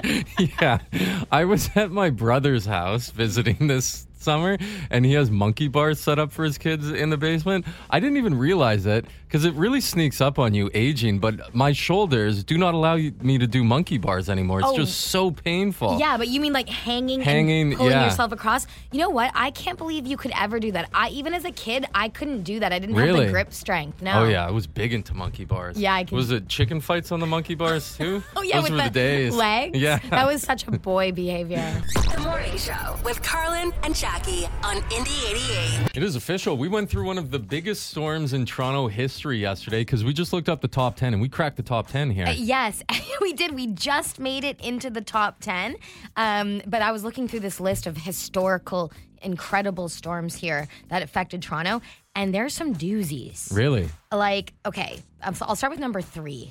B: Yeah. I was at my brother's house visiting this summer, and he has monkey bars set up for his kids in the basement. I didn't even realize it because it really sneaks up on you aging, but my shoulders do not allow you- me to do monkey bars anymore. It's
C: Oh.
B: just so painful.
C: Yeah, but you mean like hanging,
B: Hanging,
C: and pulling
B: yeah.
C: yourself across? You know what? I can't believe you could ever do that. I even as a kid, I couldn't do that. I didn't have
B: Really?
C: the grip strength. No.
B: Oh, yeah. I was big into monkey bars.
C: Yeah, I can-
B: Was it chicken fights on the monkey bars, too?
C: Oh yeah,
B: Those
C: with
B: were the, days.
C: legs.
B: Yeah.
C: That was such a boy behavior.
A: The Morning Show with Carlin and Jackie on Indy eighty-eight.
B: It is official. We went through one of the biggest storms in Toronto history yesterday because we just looked up the top ten and we cracked the top ten here.
C: Uh, yes, we did. We just made it into the top ten. Um, but I was looking through this list of historical, incredible storms here that affected Toronto, and there's some doozies.
B: Really?
C: Like, okay, um, so I'll start with number three.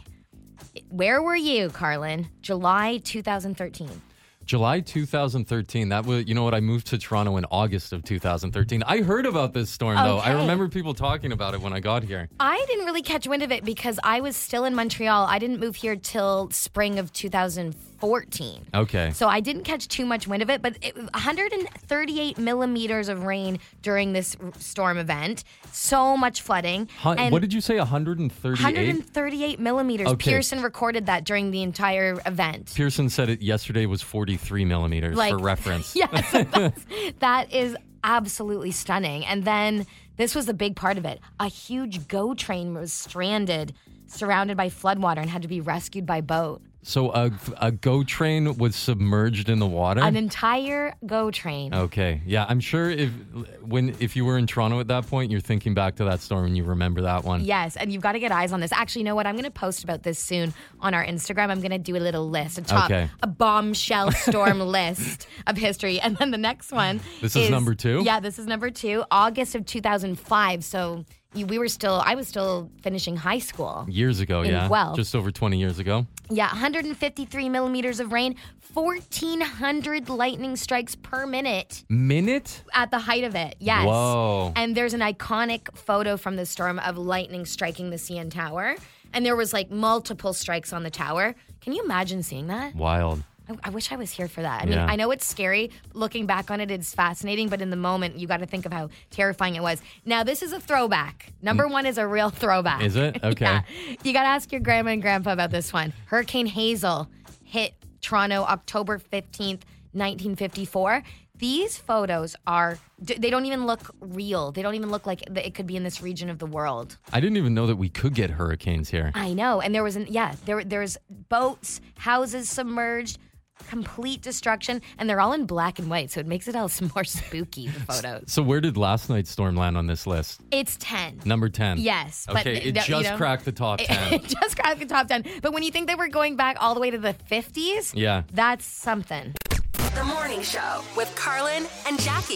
C: Where were you, Carlin? July two thousand thirteen.
B: July two thousand thirteen. That was, you know what? I moved to Toronto in August of two thousand thirteen. I heard about this storm, though. I
C: Okay.
B: remember people talking about it when I got here.
C: I didn't really catch wind of it because I was still in Montreal. I didn't move here till spring of two thousand fourteen.
B: Okay.
C: So I didn't catch too much wind of it, but it, one hundred thirty-eight millimeters of rain during this r- storm event. So much flooding.
B: Hun-
C: And
B: what did you say? one hundred thirty-eight?
C: one hundred thirty-eight millimeters.
B: Okay.
C: Pearson recorded that during the entire event.
B: Pearson said it yesterday was forty-three millimeters
C: Like-
B: for reference.
C: Yeah, so that's, that is absolutely stunning. And then this was the big part of it. A huge GO train was stranded, surrounded by floodwater, and had to be rescued by boat.
B: So a, a GO train was submerged in the water?
C: An entire GO train.
B: Okay. Yeah, I'm sure if when if you were in Toronto at that point, you're thinking back to that storm and you remember that one.
C: Yes, and you've got to get eyes on this. Actually, you know what? I'm going to post about this soon on our Instagram. I'm going to do a little list, a top,
B: Okay.
C: a bombshell storm list of history. And then the next one
B: This is number two?
C: Yeah, this is number two, August of two thousand five. So you, we were still, I was still finishing high school.
B: Years ago,
C: In
B: yeah.
C: Guelph.
B: Just over twenty years ago.
C: Yeah, one hundred fifty-three millimeters of rain, fourteen hundred lightning strikes per minute.
B: Minute?
C: At the height of it, yes.
B: Whoa.
C: And there's an iconic photo from the storm of lightning striking the C N Tower. And there was like multiple strikes on the tower. Can you imagine seeing that?
B: Wild.
C: I, I wish I was here for that. I mean,
B: Yeah.
C: I know it's scary. Looking back on it, it's fascinating. But in the moment, you got to think of how terrifying it was. Now, this is a throwback. Number one is a real throwback.
B: Is it? Okay.
C: Yeah. You got to ask your grandma and grandpa about this one. Hurricane Hazel hit Toronto October fifteenth, nineteen fifty-four. These photos are, they don't even look real. They don't even look like it could be in this region of the world.
B: I didn't even know that we could get hurricanes here.
C: I know. And there was, an yeah, there there's boats, houses submerged, complete destruction, and they're all in black and white, so it makes it all more spooky, the photos.
B: So where did last night's storm land on this list?
C: It's ten.
B: Number ten.
C: Yes. but
B: Okay, it
C: you
B: just
C: know,
B: cracked the top
C: it-
B: ten.
C: It just cracked the top ten. But when you think they were going back all the way to the fifties,
B: Yeah.
C: that's something.
A: The Morning Show with Carlin and Jackie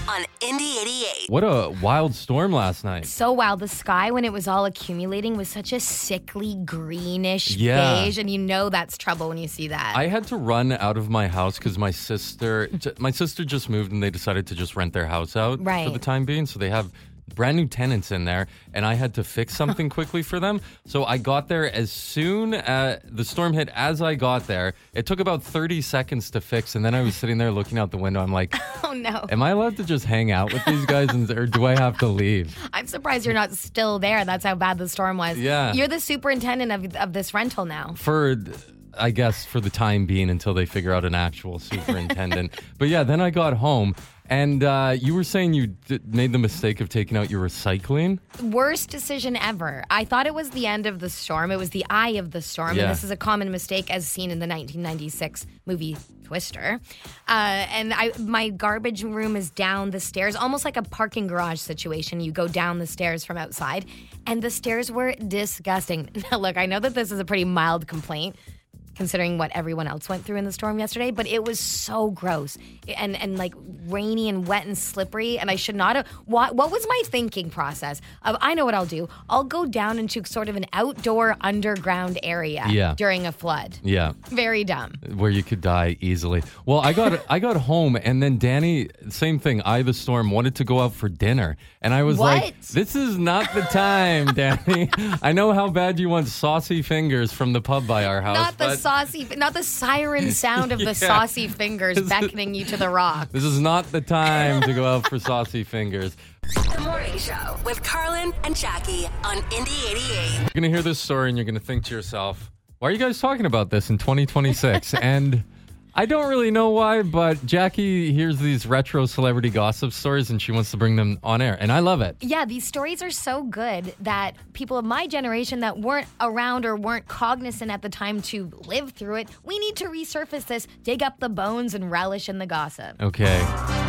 A: on Indy eighty-eight.
B: What a wild storm last night.
C: So wild. The sky, when it was all accumulating, was such a sickly greenish
B: Yeah.
C: beige, and you know that's trouble when you see that.
B: I had to run out of my house because my sister, my sister just moved and they decided to just rent their house out
C: Right.
B: for the time being. So they have brand new tenants in there, and I had to fix something quickly for them. So I got there as soon as the storm hit. As I got there, it took about thirty seconds to fix, and then I was sitting there looking out the window. I'm like,
C: oh no.
B: am I allowed to just hang out with these guys, and, or do I have to leave?
C: I'm surprised you're not still there. That's how bad the storm was.
B: Yeah.
C: You're the superintendent of, of this rental now.
B: For, I guess, for the time being until they figure out an actual superintendent. But yeah, then I got home. And uh, you were saying you d- made the mistake of taking out your recycling?
C: Worst decision ever. I thought it was the end of the storm. It was the eye of the storm.
B: Yeah.
C: And this is a common mistake as seen in the nineteen ninety-six movie Twister. Uh, and I, my garbage room is down the stairs, almost like a parking garage situation. You go down the stairs from outside, and the stairs were disgusting. Now, look, I know that this is a pretty mild complaint, considering what everyone else went through in the storm yesterday, but it was so gross and and like rainy and wet and slippery, and I should not have. What, what was my thinking process? Of, I know what I'll do. I'll go down into sort of an outdoor underground area
B: Yeah.
C: during a flood.
B: Yeah.
C: Very dumb.
B: Where you could die easily. Well, I got I got home, and then Danny, same thing, eye of the storm, wanted to go out for dinner. And I was
C: What?
B: like, this is not the time, Danny. I know how bad you want saucy fingers from the pub by our house.
C: Not the
B: but
C: saucy, not the siren sound of
B: Yeah.
C: the saucy fingers beckoning you to the rock.
B: This is not the time to go out for saucy fingers.
A: The Morning Show with Carlin and Jackie on Indy eighty-eight.
B: You're going to hear this story and you're going to think to yourself, why are you guys talking about this in twenty twenty-six? And I don't really know why, but Jackie hears these retro celebrity gossip stories and she wants to bring them on air. And I love it.
C: Yeah, these stories are so good that people of my generation that weren't around or weren't cognizant at the time to live through it, we need to resurface this, dig up the bones, and relish in the gossip.
B: Okay.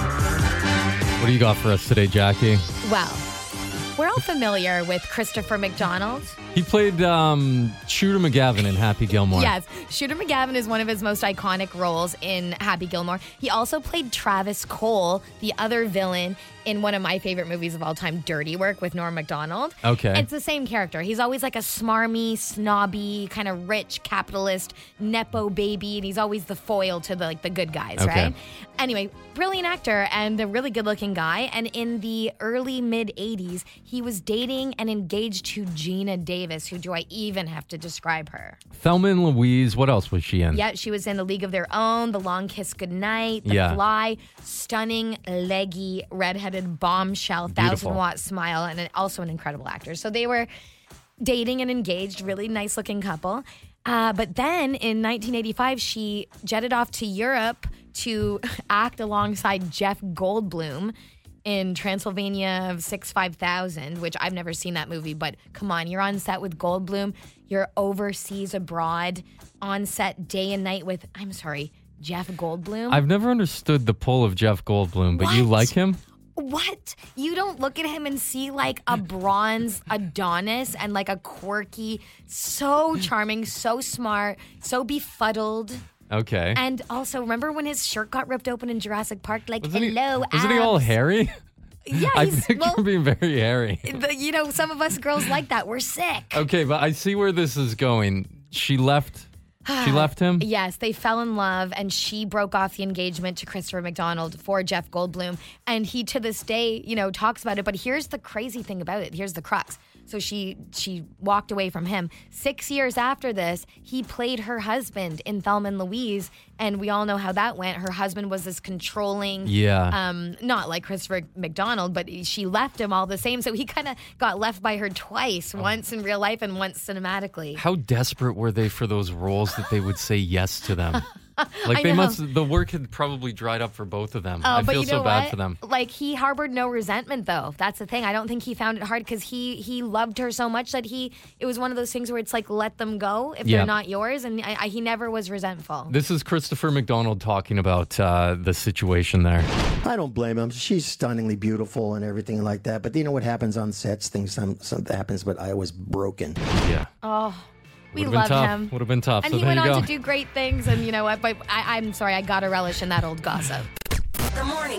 B: What do you got for us today, Jackie?
C: Well, we're all familiar with Christopher McDonald.
B: He played um, Shooter McGavin in Happy Gilmore.
C: Yes, Shooter McGavin is one of his most iconic roles in Happy Gilmore. He also played Travis Cole, the other villain, in one of my favorite movies of all time, Dirty Work, with Norm Macdonald.
B: Okay.
C: It's the same character. He's always like a smarmy, snobby, kind of rich capitalist, nepo baby, and he's always the foil to the like the good guys,
B: Okay.
C: right? Anyway, brilliant actor and a really good-looking guy. And in the early mid-eighties, he was dating and engaged to Gina Davis. Who do I even have to describe her?
B: Thelma and Louise. What else was she in?
C: Yeah, she was in The League of Their Own, The Long Kiss Goodnight, The
B: Yeah.
C: Fly, stunning, leggy, redheaded bombshell, thousand
B: Beautiful.
C: watt smile, and an, also an incredible actor. So they were dating and engaged, really nice looking couple. Uh, but then in nineteen eighty-five, she jetted off to Europe to act alongside Jeff Goldblum in Transylvania six five thousand, which I've never seen that movie, but come on, you're on set with Goldblum, you're overseas abroad, on set day and night with, I'm sorry, Jeff Goldblum.
B: I've never understood the pull of Jeff Goldblum, but you
C: What?
B: like him?
C: What? You don't look at him and see like a bronze Adonis and like a quirky, so charming, so smart, so befuddled.
B: Okay.
C: And also, remember when his shirt got ripped open in Jurassic Park? Like,
B: Wasn't he,
C: hello,
B: wasn't he all
C: abs."
B: hairy?
C: Yeah,
B: I
C: he's,
B: picture
C: well,
B: him being very hairy.
C: the, you know, some of us girls like that. We're sick.
B: Okay, but I see where this is going. She left. She left him?
C: Yes, they fell in love, and she broke off the engagement to Christopher McDonald for Jeff Goldblum. And he, to this day, you know, talks about it. But here's the crazy thing about it. Here's the crux. So she she walked away from him. Six years after this, he played her husband in Thelma and Louise, and we all know how that went. Her husband was this controlling,
B: Yeah.
C: um, not like Christopher McDonald, but she left him all the same. So he kind of got left by her twice, once in real life and once cinematically.
B: How desperate were they for those roles that they would say yes to them? Like
C: I
B: they
C: know.
B: must, the work had probably dried up for both of them.
C: Oh,
B: I
C: but
B: feel
C: you know
B: so bad
C: what?
B: for them.
C: Like, he harbored no resentment, though. That's the thing. I don't think he found it hard because he he loved her so much that he it was one of those things where it's like, let them go if
B: Yeah.
C: they're not yours, and I, I, he never was resentful.
B: This is Christopher McDonald talking about uh, the situation there.
M: I don't blame him. She's stunningly beautiful and everything like that. But you know what happens on sets? Things some, something happens. But I was broken.
B: Yeah.
C: Oh, we
B: Would've been
C: love
B: tough.
C: him.
B: Would have been tough.
C: And
B: so
C: he
B: there
C: went
B: you
C: on
B: go.
C: to do great things, and you know what? But I, I'm sorry, I got to relish in that old gossip.
A: The Morning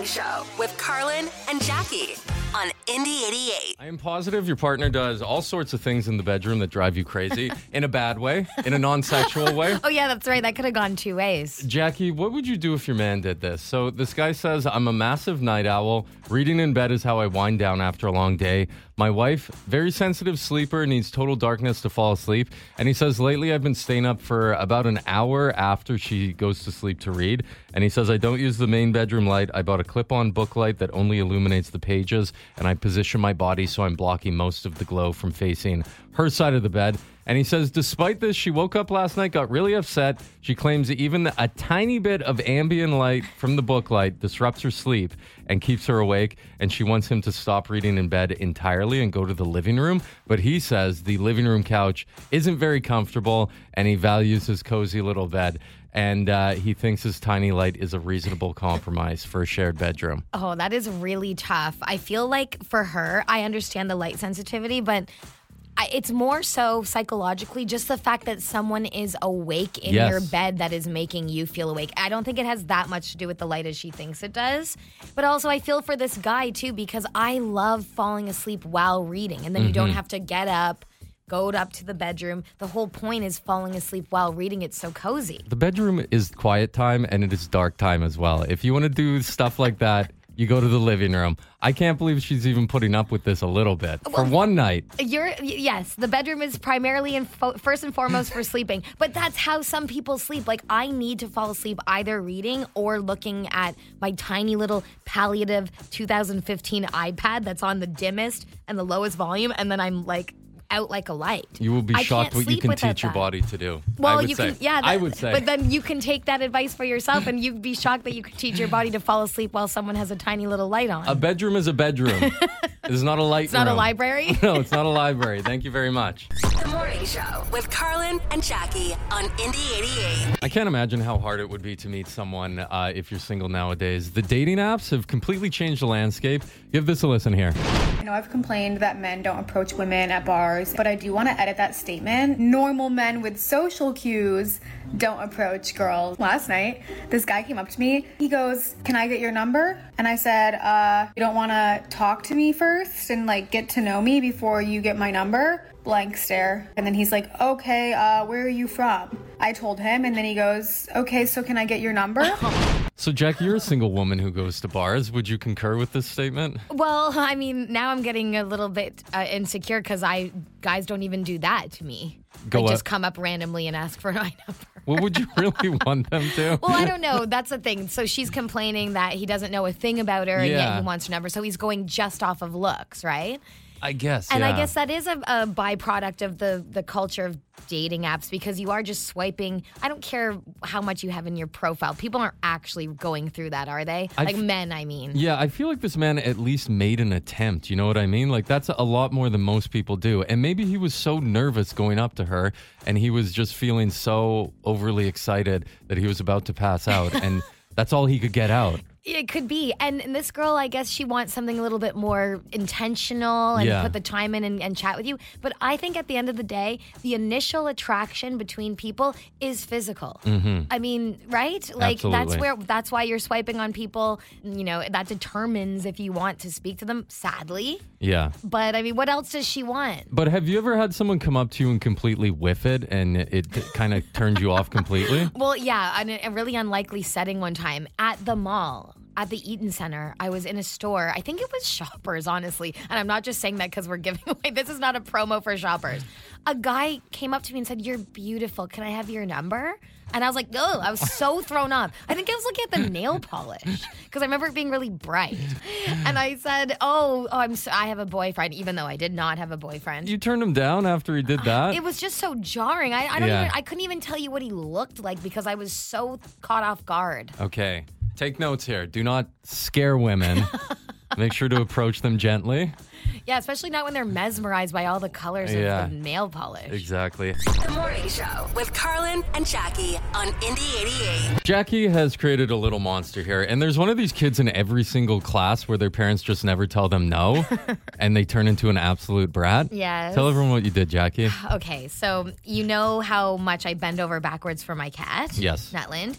A: Show with Carlin and Jackie on Indy eighty-eight.
B: I am positive your partner does all sorts of things in the bedroom that drive you crazy in a bad way, in a non-sexual way.
C: Oh, yeah, that's right. That could have gone two ways.
B: Jackie, what would you do if your man did this? So this guy says, I'm a massive night owl. Reading in bed is how I wind down after a long day. My wife, very sensitive sleeper, needs total darkness to fall asleep. And he says, lately I've been staying up for about an hour after she goes to sleep to read. And he says, I don't use the main bedroom light. I bought a clip-on book light that only illuminates the pages. And I position my body so I'm blocking most of the glow from facing her side of the bed. And he says, despite this, she woke up last night, got really upset. She claims that even a tiny bit of ambient light from the book light disrupts her sleep and keeps her awake. And she wants him to stop reading in bed entirely and go to the living room. But he says the living room couch isn't very comfortable and he values his cozy little bed. And uh, he thinks his tiny light is a reasonable compromise for a shared bedroom.
C: Oh, that is really tough. I feel like for her, I understand the light sensitivity, but I, it's more so psychologically just the fact that someone is awake in
B: Yes.
C: your bed that is making you feel awake. I don't think it has that much to do with the light as she thinks it does. But also I feel for this guy too because I love falling asleep while reading and then you don't
B: Mhm.
C: have to get up, go up to the bedroom. The whole point is falling asleep while reading. It's so cozy.
B: The bedroom is quiet time and it is dark time as well. If you want to do stuff like that, you go to the living room. I can't believe she's even putting up with this a little bit for
C: Well,
B: one night.
C: You're yes, the bedroom is primarily and fo- first and foremost for sleeping, but that's how some people sleep. Like I need to fall asleep either reading or looking at my tiny little palliative two thousand fifteen iPad that's on the dimmest and the lowest volume, and then I'm like out like a light.
B: You will be
C: I
B: shocked
C: can't
B: what you
C: sleep
B: can
C: without
B: teach your
C: that.
B: body to do. I
C: Well,
B: would
C: you
B: say.
C: can, yeah.
B: I
C: that-
B: would say.
C: But then you can take that advice for yourself, and you'd be shocked that you could teach your body to fall asleep while someone has a tiny little light on.
B: A bedroom is a bedroom. It's not a light
C: It's not a
B: room.
C: library?
B: No, it's not a library. Thank you very much.
A: The Morning Show with Carlin and Jackie on Indy eighty-eight.
B: I can't imagine how hard it would be to meet someone uh, if you're single nowadays. The dating apps have completely changed the landscape. Give this a listen here.
N: I know I've complained that men don't approach women at bars, but I do want to edit that statement. Normal men with social cues don't approach girls. Last night, this guy came up to me. He goes, "Can I get your number?" And I said, uh, "You don't want to talk to me first and like get to know me before you get my number?" Blank stare. And then he's like, "Okay, uh, where are you from?" I told him, and then he goes, "Okay, so can I get your number?"
B: So, Jackie, you're a single woman who goes to bars. Would you concur with this statement?
C: Well, I mean, now I'm getting a little bit uh, insecure because I guys don't even do that to me.
B: Go
C: Like
B: up.
C: just come up randomly and ask for my number.
B: Well, would you really want them to?
C: Well, I don't know. That's the thing. So she's complaining that he doesn't know a thing about her, and yet
B: Yeah.
C: he wants her number. So he's going just off of looks, right?
B: I guess,
C: And
B: yeah.
C: I guess that is a, a byproduct of the the culture of dating apps because you are just swiping. I don't care how much you have in your profile. People aren't actually going through that, are they?
B: I
C: Like
B: f-
C: men, I mean.
B: Yeah, I feel like this man at least made an attempt. You know what I mean? Like, that's a lot more than most people do. And maybe he was so nervous going up to her and he was just feeling so overly excited that he was about to pass out. And that's all he could get out.
C: It could be. And, and this girl, I guess she wants something a little bit more intentional and
B: Yeah.
C: put the time in and, and chat with you. But I think at the end of the day, the initial attraction between people is physical.
B: Mhm.
C: I mean, right? Like that's
B: Absolutely.
C: where that's why you're swiping on people. You know, that determines if you want to speak to them, sadly.
B: Yeah.
C: But I mean, what else does she want?
B: But have you ever had someone come up to you and completely whiff it and it, it kind of turned you off completely?
C: Well, yeah, in a, a really unlikely setting one time at the mall. At the Eaton Center, I was in a store. I think it was Shoppers, honestly. And I'm not just saying that because we're giving away. This is not a promo for Shoppers. A guy came up to me and said, "You're beautiful. Can I have your number?" And I was like, "Oh!" I was so thrown off. I think I was looking at the nail polish because I remember it being really bright. And I said, "Oh, oh I'm so, I have a boyfriend," even though I did not have a boyfriend.
B: You turned him down after he did that?
C: It was just so jarring. I, I don't
B: Yeah.
C: even. I couldn't even tell you what he looked like because I was so caught off guard.
B: Okay. Take notes here. Do not scare women. Make sure to approach them gently.
C: Yeah, especially not when they're mesmerized by all the colors
B: Yeah.
C: of the nail polish.
B: Exactly.
A: The Morning Show with Carlin and Jackie on Indy eighty-eight.
B: Jackie has created a little monster here, and there's one of these kids in every single class where their parents just never tell them no, and they turn into an absolute brat.
C: Yes.
B: Tell everyone what you did, Jackie.
C: Okay, so you know how much I bend over backwards for my cat?
B: Yes.
C: Nutland.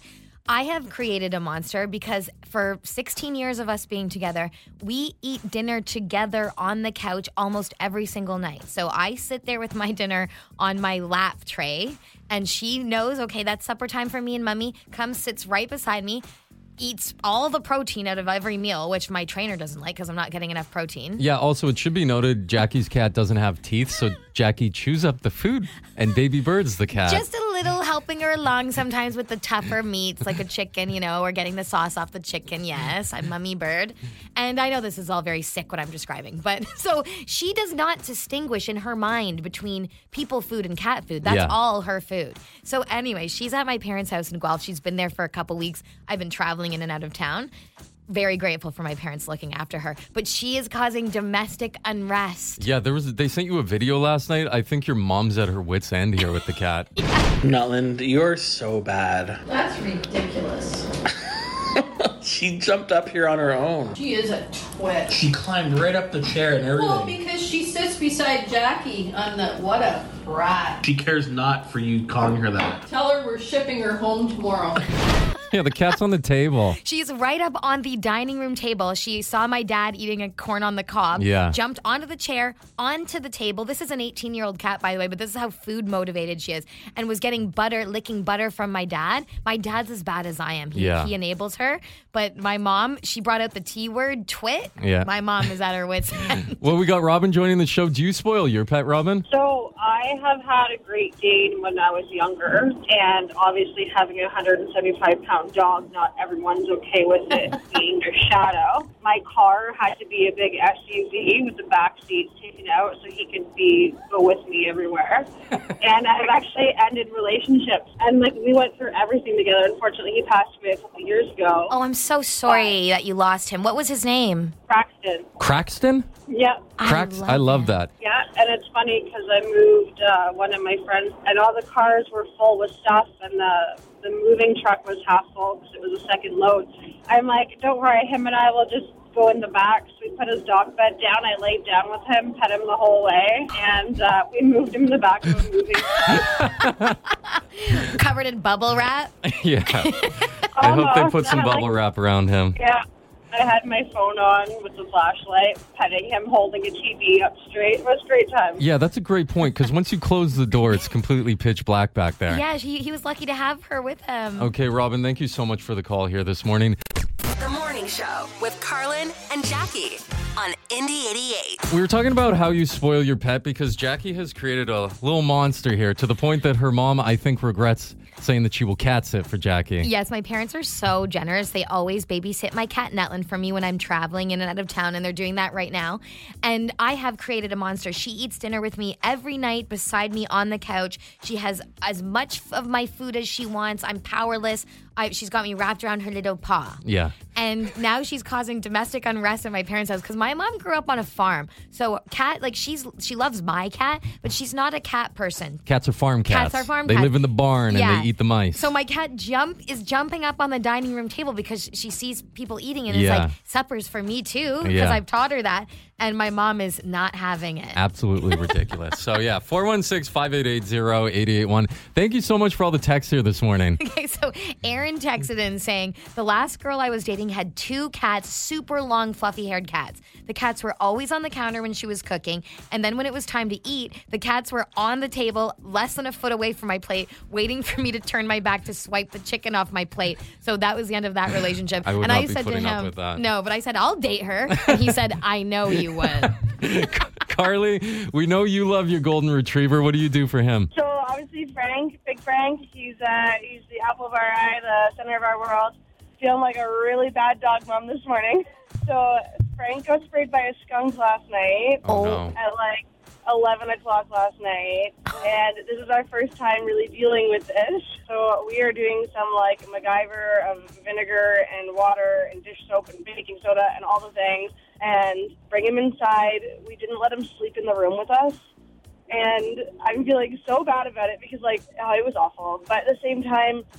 C: I have created a monster because for sixteen years of us being together, we eat dinner together on the couch almost every single night. So I sit there with my dinner on my lap tray, and she knows, okay, that's supper time for me and Mummy, comes, sits right beside me, eats all the protein out of every meal, which my trainer doesn't like because I'm not getting enough protein.
B: Yeah, also, it should be noted, Jackie's cat doesn't have teeth, so Jackie chews up the food, and Baby Bird's the cat.
C: Just a little helping her along sometimes with the tougher meats, like a chicken, you know, or getting the sauce off the chicken. Yes, I'm Mummy Bird. And I know this is all very sick what I'm describing, but so she does not distinguish in her mind between people food and cat food. That's
B: Yeah.
C: all her food. So anyway, she's at my parents' house in Guelph. She's been there for a couple weeks. I've been traveling in and out of town. Very grateful for my parents looking after her. But she is causing domestic unrest.
B: Yeah, there was. They sent you a video last night. I think your mom's at her wit's end here with the cat.
O: Nutland, you're so bad.
L: That's ridiculous.
O: She jumped up here on her own.
L: She is a twit.
O: She climbed right up the chair and everything.
L: Well, because she sits beside Jackie on the, what a brat.
O: She cares not for you calling her that.
L: Tell her we're shipping her home tomorrow.
B: Yeah, the cat's on the table.
C: She's right up on the dining room table. She saw my dad eating a corn on the cob.
B: Yeah.
C: Jumped onto the chair, onto the table. This is an eighteen-year-old cat, by the way, but this is how food motivated she is. And was getting butter, licking butter from my dad. My dad's as bad as I am. He,
B: Yeah.
C: he enables her. But my mom, she brought out the T word, twit.
B: Yeah.
C: My mom is at her wit's end.
B: Well, we got Robin joining the show. Do you spoil your pet, Robin?
P: So I have had a Great Dane when I was younger, and obviously having a one hundred seventy-five pound dog, not everyone's okay with it being their shadow. My car had to be a big S U V with the back seats taken out so he could be go with me everywhere. And I've actually ended relationships, and like we went through everything together. Unfortunately, he passed away a couple years ago.
C: Oh, I'm so sorry that you lost him. What was his name?
P: Braxton.
B: Craxton?
P: Yeah.
B: Crax? I love that.
P: Yeah, and it's funny because I moved uh, one of my friends, and all the cars were full with stuff, and the the moving truck was half full because it was a second load. I'm like, don't worry, him and I will just go in the back. So we put his dog bed down. I laid down with him, pet him the whole way, and uh, we moved him in the back of a moving truck.
C: Covered in bubble wrap?
B: Yeah. I hope they put some bubble wrap around him.
P: Yeah. I had my phone on with the flashlight, petting him, holding a T V up straight. It was a great time.
B: Yeah, that's a great point, because once you close the door, it's completely pitch black back there.
C: Yeah, he, he was lucky to have her with him.
B: Okay, Robin, thank you so much for the call here this morning.
A: The Morning Show with Carlin and Jackie on Indy eighty-eight.
B: We were talking about how you spoil your pet, because Jackie has created a little monster here to the point that her mom, I think, regrets saying that she will cat sit for Jackie.
C: Yes, my parents are so generous. They always babysit my cat Nutland for me when I'm traveling in and out of town, and they're doing that right now. And I have created a monster. She eats dinner with me every night beside me on the couch. She has as much of my food as she wants. I'm powerless. I, she's got me wrapped around her little paw.
B: Yeah.
C: And now she's causing domestic unrest at my parents' house because my mom grew up on a farm. So cat, like she's she loves my cat, but she's not a cat person.
B: Cats are farm cats.
C: Cats are farm
B: they
C: cats.
B: live in the barn
C: Yeah.
B: and they eat the mice.
C: So my cat jump is jumping up on the dining room table because she sees people eating, and
B: Yeah.
C: it's like supper's for me too because
B: Yeah.
C: I've taught her that. And my mom is not having it.
B: Absolutely ridiculous. So yeah, four one six, five eight eight, zero eight eight one. Thank you so much for all the texts here this morning.
C: Okay, so Aaron texted in saying, the last girl I was dating had two cats, super long, fluffy-haired cats. The cats were always on the counter when she was cooking, and then when it was time to eat, the cats were on the table, less than a foot away from my plate, waiting for me to turn my back to swipe the chicken off my plate. So that was the end of that relationship.
B: I would
C: and
B: not
C: I
B: be
C: said to
B: putting up
C: him,
B: with that.
C: no, but I said, I'll date her. And he said, I know you would.
B: Carly, we know you love your golden retriever. What do you do for him?
P: So obviously Frank, Big Frank, he's uh, he's the apple of our eye, the center of our world. Feeling like a really bad dog mom this morning. So Frank got sprayed by a skunk last night.
B: Oh, no.
P: At like eleven o'clock last night. And this is our first time really dealing with this. So we are doing some like MacGyver of vinegar and water and dish soap and baking soda and all the things. And bring him inside. We didn't let him sleep in the room with us. And I'm feeling so bad about it because, like, oh, it was awful. But at the same time,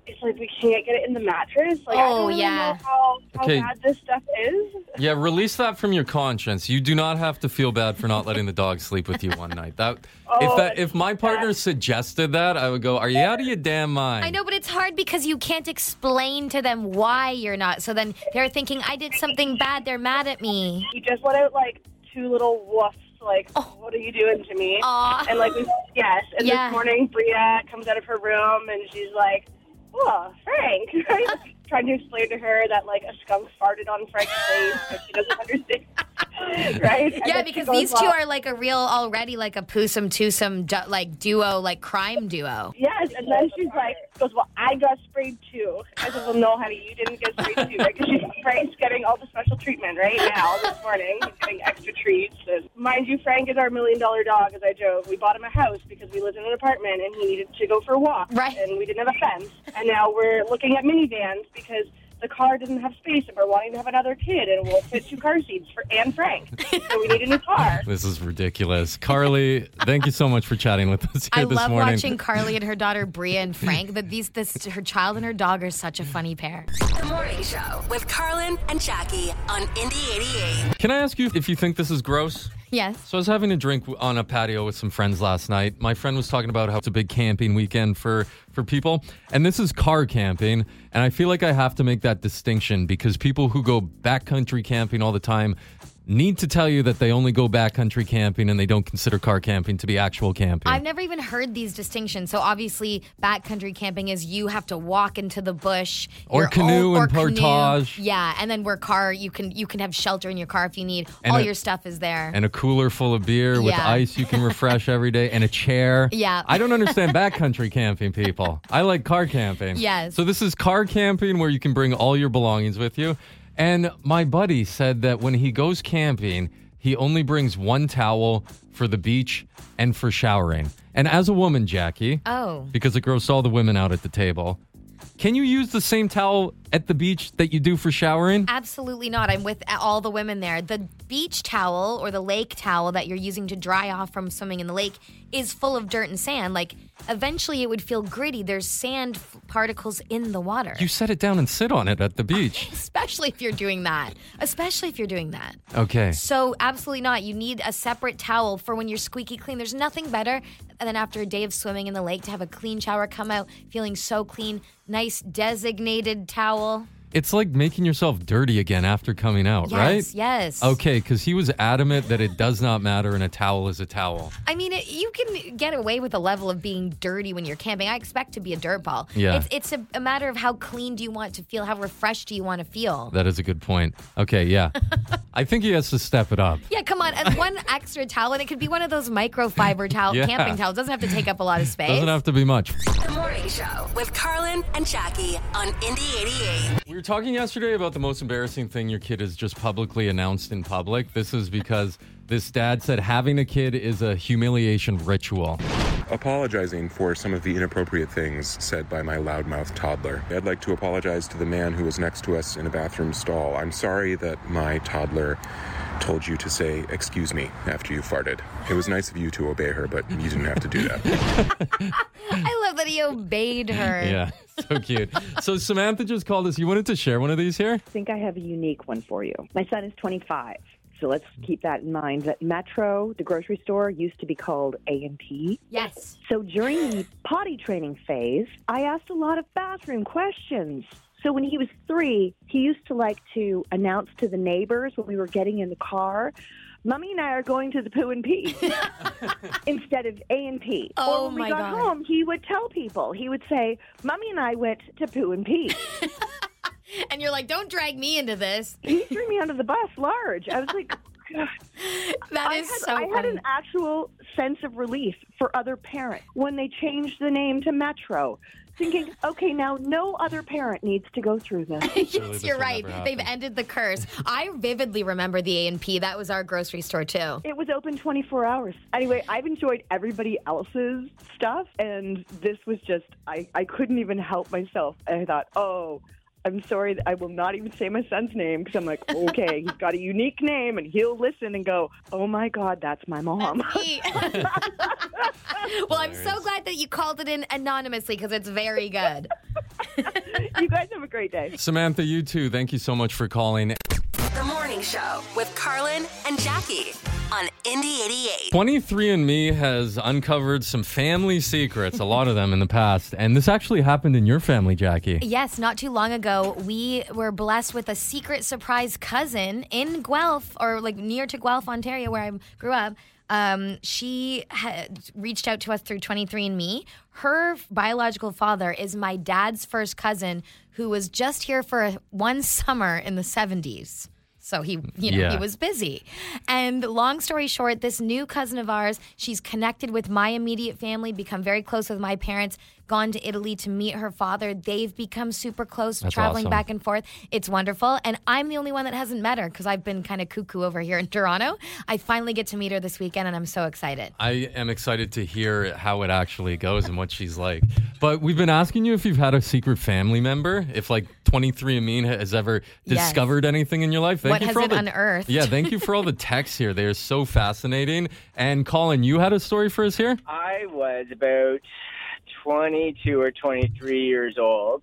P: it's like we can't get it in the mattress. Like, I
C: Oh,
P: don't really
C: yeah.
P: know how, how
B: Okay.
P: bad this stuff is.
B: Yeah, release that from your conscience. You do not have to feel bad for not letting the dog sleep with you one night. That
P: Oh,
B: if that
P: that's
B: if my partner suggested that, I would go, "Are you out of your damn mind?"
C: I know, but it's hard because you can't explain to them why you're not. So then they're thinking, I did something bad. They're mad at me.
P: He just let out like two little woofs. Like, what are you doing to me?
C: Aw.
P: And like, we, yes. And
C: Yeah.
P: this morning, Bria comes out of her room and she's like, "Oh, Frank." Right? Trying to explain to her that like a skunk farted on Frank's face, but she doesn't understand. Right? And
C: Yeah,
P: then she
C: because
P: goes,
C: these two
P: "Well,
C: are like a real, already like a poosum twosome du- like duo, like crime duo.
P: Yes, and then she's like, goes, "Well, I got sprayed too." I said, "Well, no, honey, you didn't get sprayed too." Because she's Frank's getting all the special treatment right now this morning. He's getting extra treats. And mind you, Frank is our million dollar dog, as I joke. We bought him a house because we lived in an apartment and he needed to go for a walk.
C: Right.
P: And we didn't have a fence. And now we're looking at minivans because the car doesn't have space and we're wanting to have another kid and we'll fit two car seats for Anne Frank. So we need a new car.
B: This is ridiculous. Carly, thank you so much for chatting with us here
C: I
B: this
C: love
B: morning.
C: watching Carly and her daughter Bria and Frank. But these, this, her child and her dog are such a funny pair.
A: The Morning Show with Carlin and Jackie on Indy eighty-eight.
B: Can I ask you if you think this is gross?
C: Yes.
B: So I was having a drink on a patio with some friends last night. My friend was talking about how it's a big camping weekend for, for people. And this is car camping. And I feel like I have to make that distinction because people who go backcountry camping all the time need to tell you that they only go backcountry camping and they don't consider car camping to be actual camping.
C: I've never even heard these distinctions. So obviously, backcountry camping is you have to walk into the bush,
B: Or
C: your
B: canoe
C: own-
B: and portage.
C: Yeah, and then where car you can you can have shelter in your car if you need.
B: And
C: All
B: a-
C: your stuff is there.
B: And a cooler full of beer with
C: Yeah.
B: ice you can refresh every day and a chair.
C: Yeah.
B: I don't understand backcountry camping, people. I like car camping.
C: Yes.
B: So this is car camping where you can bring all your belongings with you. And my buddy said that when he goes camping, he only brings one towel for the beach and for showering. And as a woman, Jackie,
C: Oh.
B: because it grossed all the women out at the table, can you use the same towel at the beach that you do for showering?
C: Absolutely not. I'm with all the women there. The beach towel or the lake towel that you're using to dry off from swimming in the lake is full of dirt and sand. Like, eventually it would feel gritty. There's sand f- particles in the water.
B: You set it down and sit on it at the beach.
C: Especially if you're doing that. Especially if you're doing that.
B: Okay.
C: So, absolutely not. You need a separate towel for when you're squeaky clean. There's nothing better than after a day of swimming in the lake to have a clean shower, come out feeling so clean. Nice designated towel.
B: It's like making yourself dirty again after coming out,
C: Yes,
B: right?
C: yes.
B: Okay, because he was adamant that it does not matter and a towel is a towel.
C: I mean, it, you can get away with a level of being dirty when you're camping. I expect to be a dirt ball.
B: Yeah.
C: It's, it's a, a matter of how clean do you want to feel? How refreshed do you want to feel?
B: That is a good point. Okay, yeah. I think he has to step it up.
C: Yeah, come on. And one extra towel, and it could be one of those microfiber towel,
B: Yeah.
C: camping towels. Doesn't have to take up a lot of space.
B: Doesn't have to be much.
A: The Morning Show with Carlin and Jackie on Indy eighty-eight.
B: We were talking yesterday about the most embarrassing thing your kid has just publicly announced in public. This is because this dad said having a kid is a humiliation ritual.
E: Apologizing for some of the inappropriate things said by my loudmouth toddler. I'd like to apologize to the man who was next to us in a bathroom stall. I'm sorry that my toddler told you to say, "Excuse me," after you farted. It was nice of you to obey her, but you didn't have to do that.
C: I love that he obeyed her.
B: Yeah, so cute. So Samantha just called us. You wanted to share one of these here?
Q: I think I have a unique one for you. My son is twenty-five, so let's keep that in mind. That Metro, the grocery store, used to be called A and P.
C: Yes.
Q: So during the potty training phase, I asked a lot of bathroom questions. So when he was three, he used to like to announce to the neighbors when we were getting in the car, "Mommy and I are going to the Poo and Pee," instead of A and P.
C: Oh,
Q: or when
C: my
Q: we got
C: God.
Q: home, he would tell people. He would say, "Mommy and I went to Poo and Pee."
C: And you're like, don't drag me into this.
Q: He threw me under the bus large. I was like, God.
C: That
Q: I
C: is
Q: had,
C: so
Q: I had
C: funny.
Q: an actual sense of relief for other parents when they changed the name to Metro, thinking, okay, now no other parent needs to go through this.
C: Yes, you're right. They've ended the curse. I vividly remember the A and P. That was our grocery store, too.
Q: It was open twenty-four hours. Anyway, I've enjoyed everybody else's stuff, and this was just, I, I couldn't even help myself. I thought, oh, I'm sorry, that I will not even say my son's name because I'm like, okay, he's got a unique name, and he'll listen and go, oh my God, that's my mom.
C: Well, I'm so glad that you called it in anonymously because it's very good.
Q: You guys have a great day.
B: Samantha, you too. Thank you so much for calling.
A: The Morning Show with Carlin and Jackie on Indy eighty-eight.
B: twenty-three and me has uncovered some family secrets, a lot of them in the past. And this actually happened in your family, Jackie.
C: Yes, not too long ago, we were blessed with a secret surprise cousin in Guelph, or like near to Guelph, Ontario, where I grew up. Um, she had reached out to us through twenty-three and me. Her biological father is my dad's first cousin, who was just here for one summer in the seventies. So he, you know,
B: Yeah.
C: he was busy. And long story short, this new cousin of ours, she's connected with my immediate family, become very close with my parents, gone to Italy to meet her father. They've become super close,
B: That's
C: traveling
B: awesome.
C: back and forth. It's wonderful. And I'm the only one that hasn't met her because I've been kind of cuckoo over here in Toronto. I finally get to meet her this weekend, and I'm so excited.
B: I am excited to hear how it actually goes and what she's like. But we've been asking you if you've had a secret family member, if like twenty-three and me has ever
C: Yes.
B: discovered anything in your life. Thank
C: What
B: you
C: has
B: for all
C: it
B: the,
C: unearthed?
B: Yeah, thank you for all the texts here. They are so fascinating. And Colin, you had a story for us here?
R: I was about twenty-two or twenty-three years old,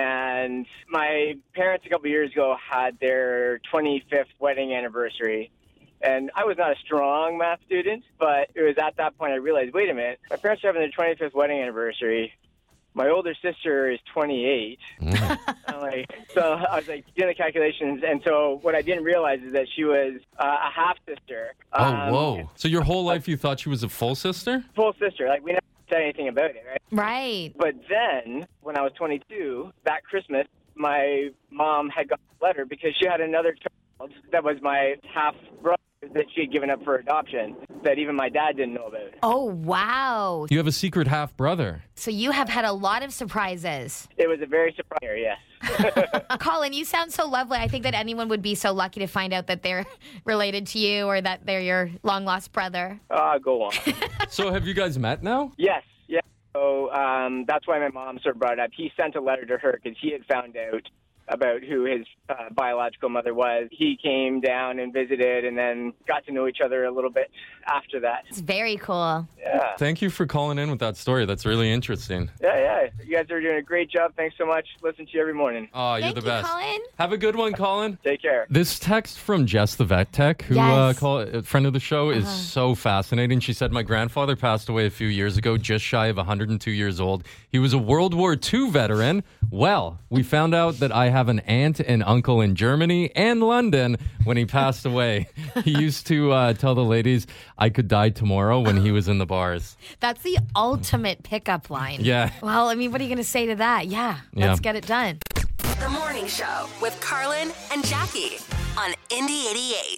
R: and my parents a couple years ago had their twenty-fifth wedding anniversary. And I was not a strong math student, but it was at that point I realized, wait a minute, my parents are having their twenty-fifth wedding anniversary. My older sister is twenty-eight. I'm like, so I was like doing the calculations, and so what I didn't realize is that she was uh, a half sister.
B: Oh, whoa. So your whole life you thought she was a full sister?
R: Full sister. Like, we never said anything about it, right?
C: Right.
R: But then, when I was twenty-two, that Christmas, my mom had got a letter because she had another child that was my half brother that she had given up for adoption that even my dad didn't know about.
C: Oh, wow.
B: You have a secret half brother.
C: So you have had a lot of surprises.
R: It was a very surprising, yes.
C: Colin, you sound so lovely. I think that anyone would be so lucky to find out that they're related to you or that they're your long-lost brother.
R: Ah, go on.
B: So have you guys met now?
R: Yes, yeah. So um, that's why my mom sort of brought it up. He sent a letter to her because he had found out about who his uh, biological mother was. He came down and visited and then got to know each other a little bit after that.
C: It's very cool.
R: Yeah.
B: Thank you for calling in with that story. That's really interesting.
R: Yeah, yeah. You guys are doing a great job. Thanks so much. Listen to you every morning.
B: Oh, you're
C: Thank
B: the
C: you,
B: best.
C: Colin.
B: Have a good one, Colin.
R: Take care.
B: This text from Jess the Vet Tech, who
C: Yes.
B: uh, call, a friend of the show, is
C: Uh-huh.
B: so fascinating. She said, my grandfather passed away a few years ago, just shy of one hundred two years old. He was a World War Two veteran. Well, we found out that I have an aunt and uncle in Germany and London when he passed away. He used to uh, tell the ladies I could die tomorrow when he was in the bars.
C: That's the ultimate pickup line.
B: Yeah.
C: Well, I mean, what are you going to say to that? Yeah,
B: Yeah.
C: let's get it done.
A: The Morning Show with Carlin and Jackie on Indy eighty-eight.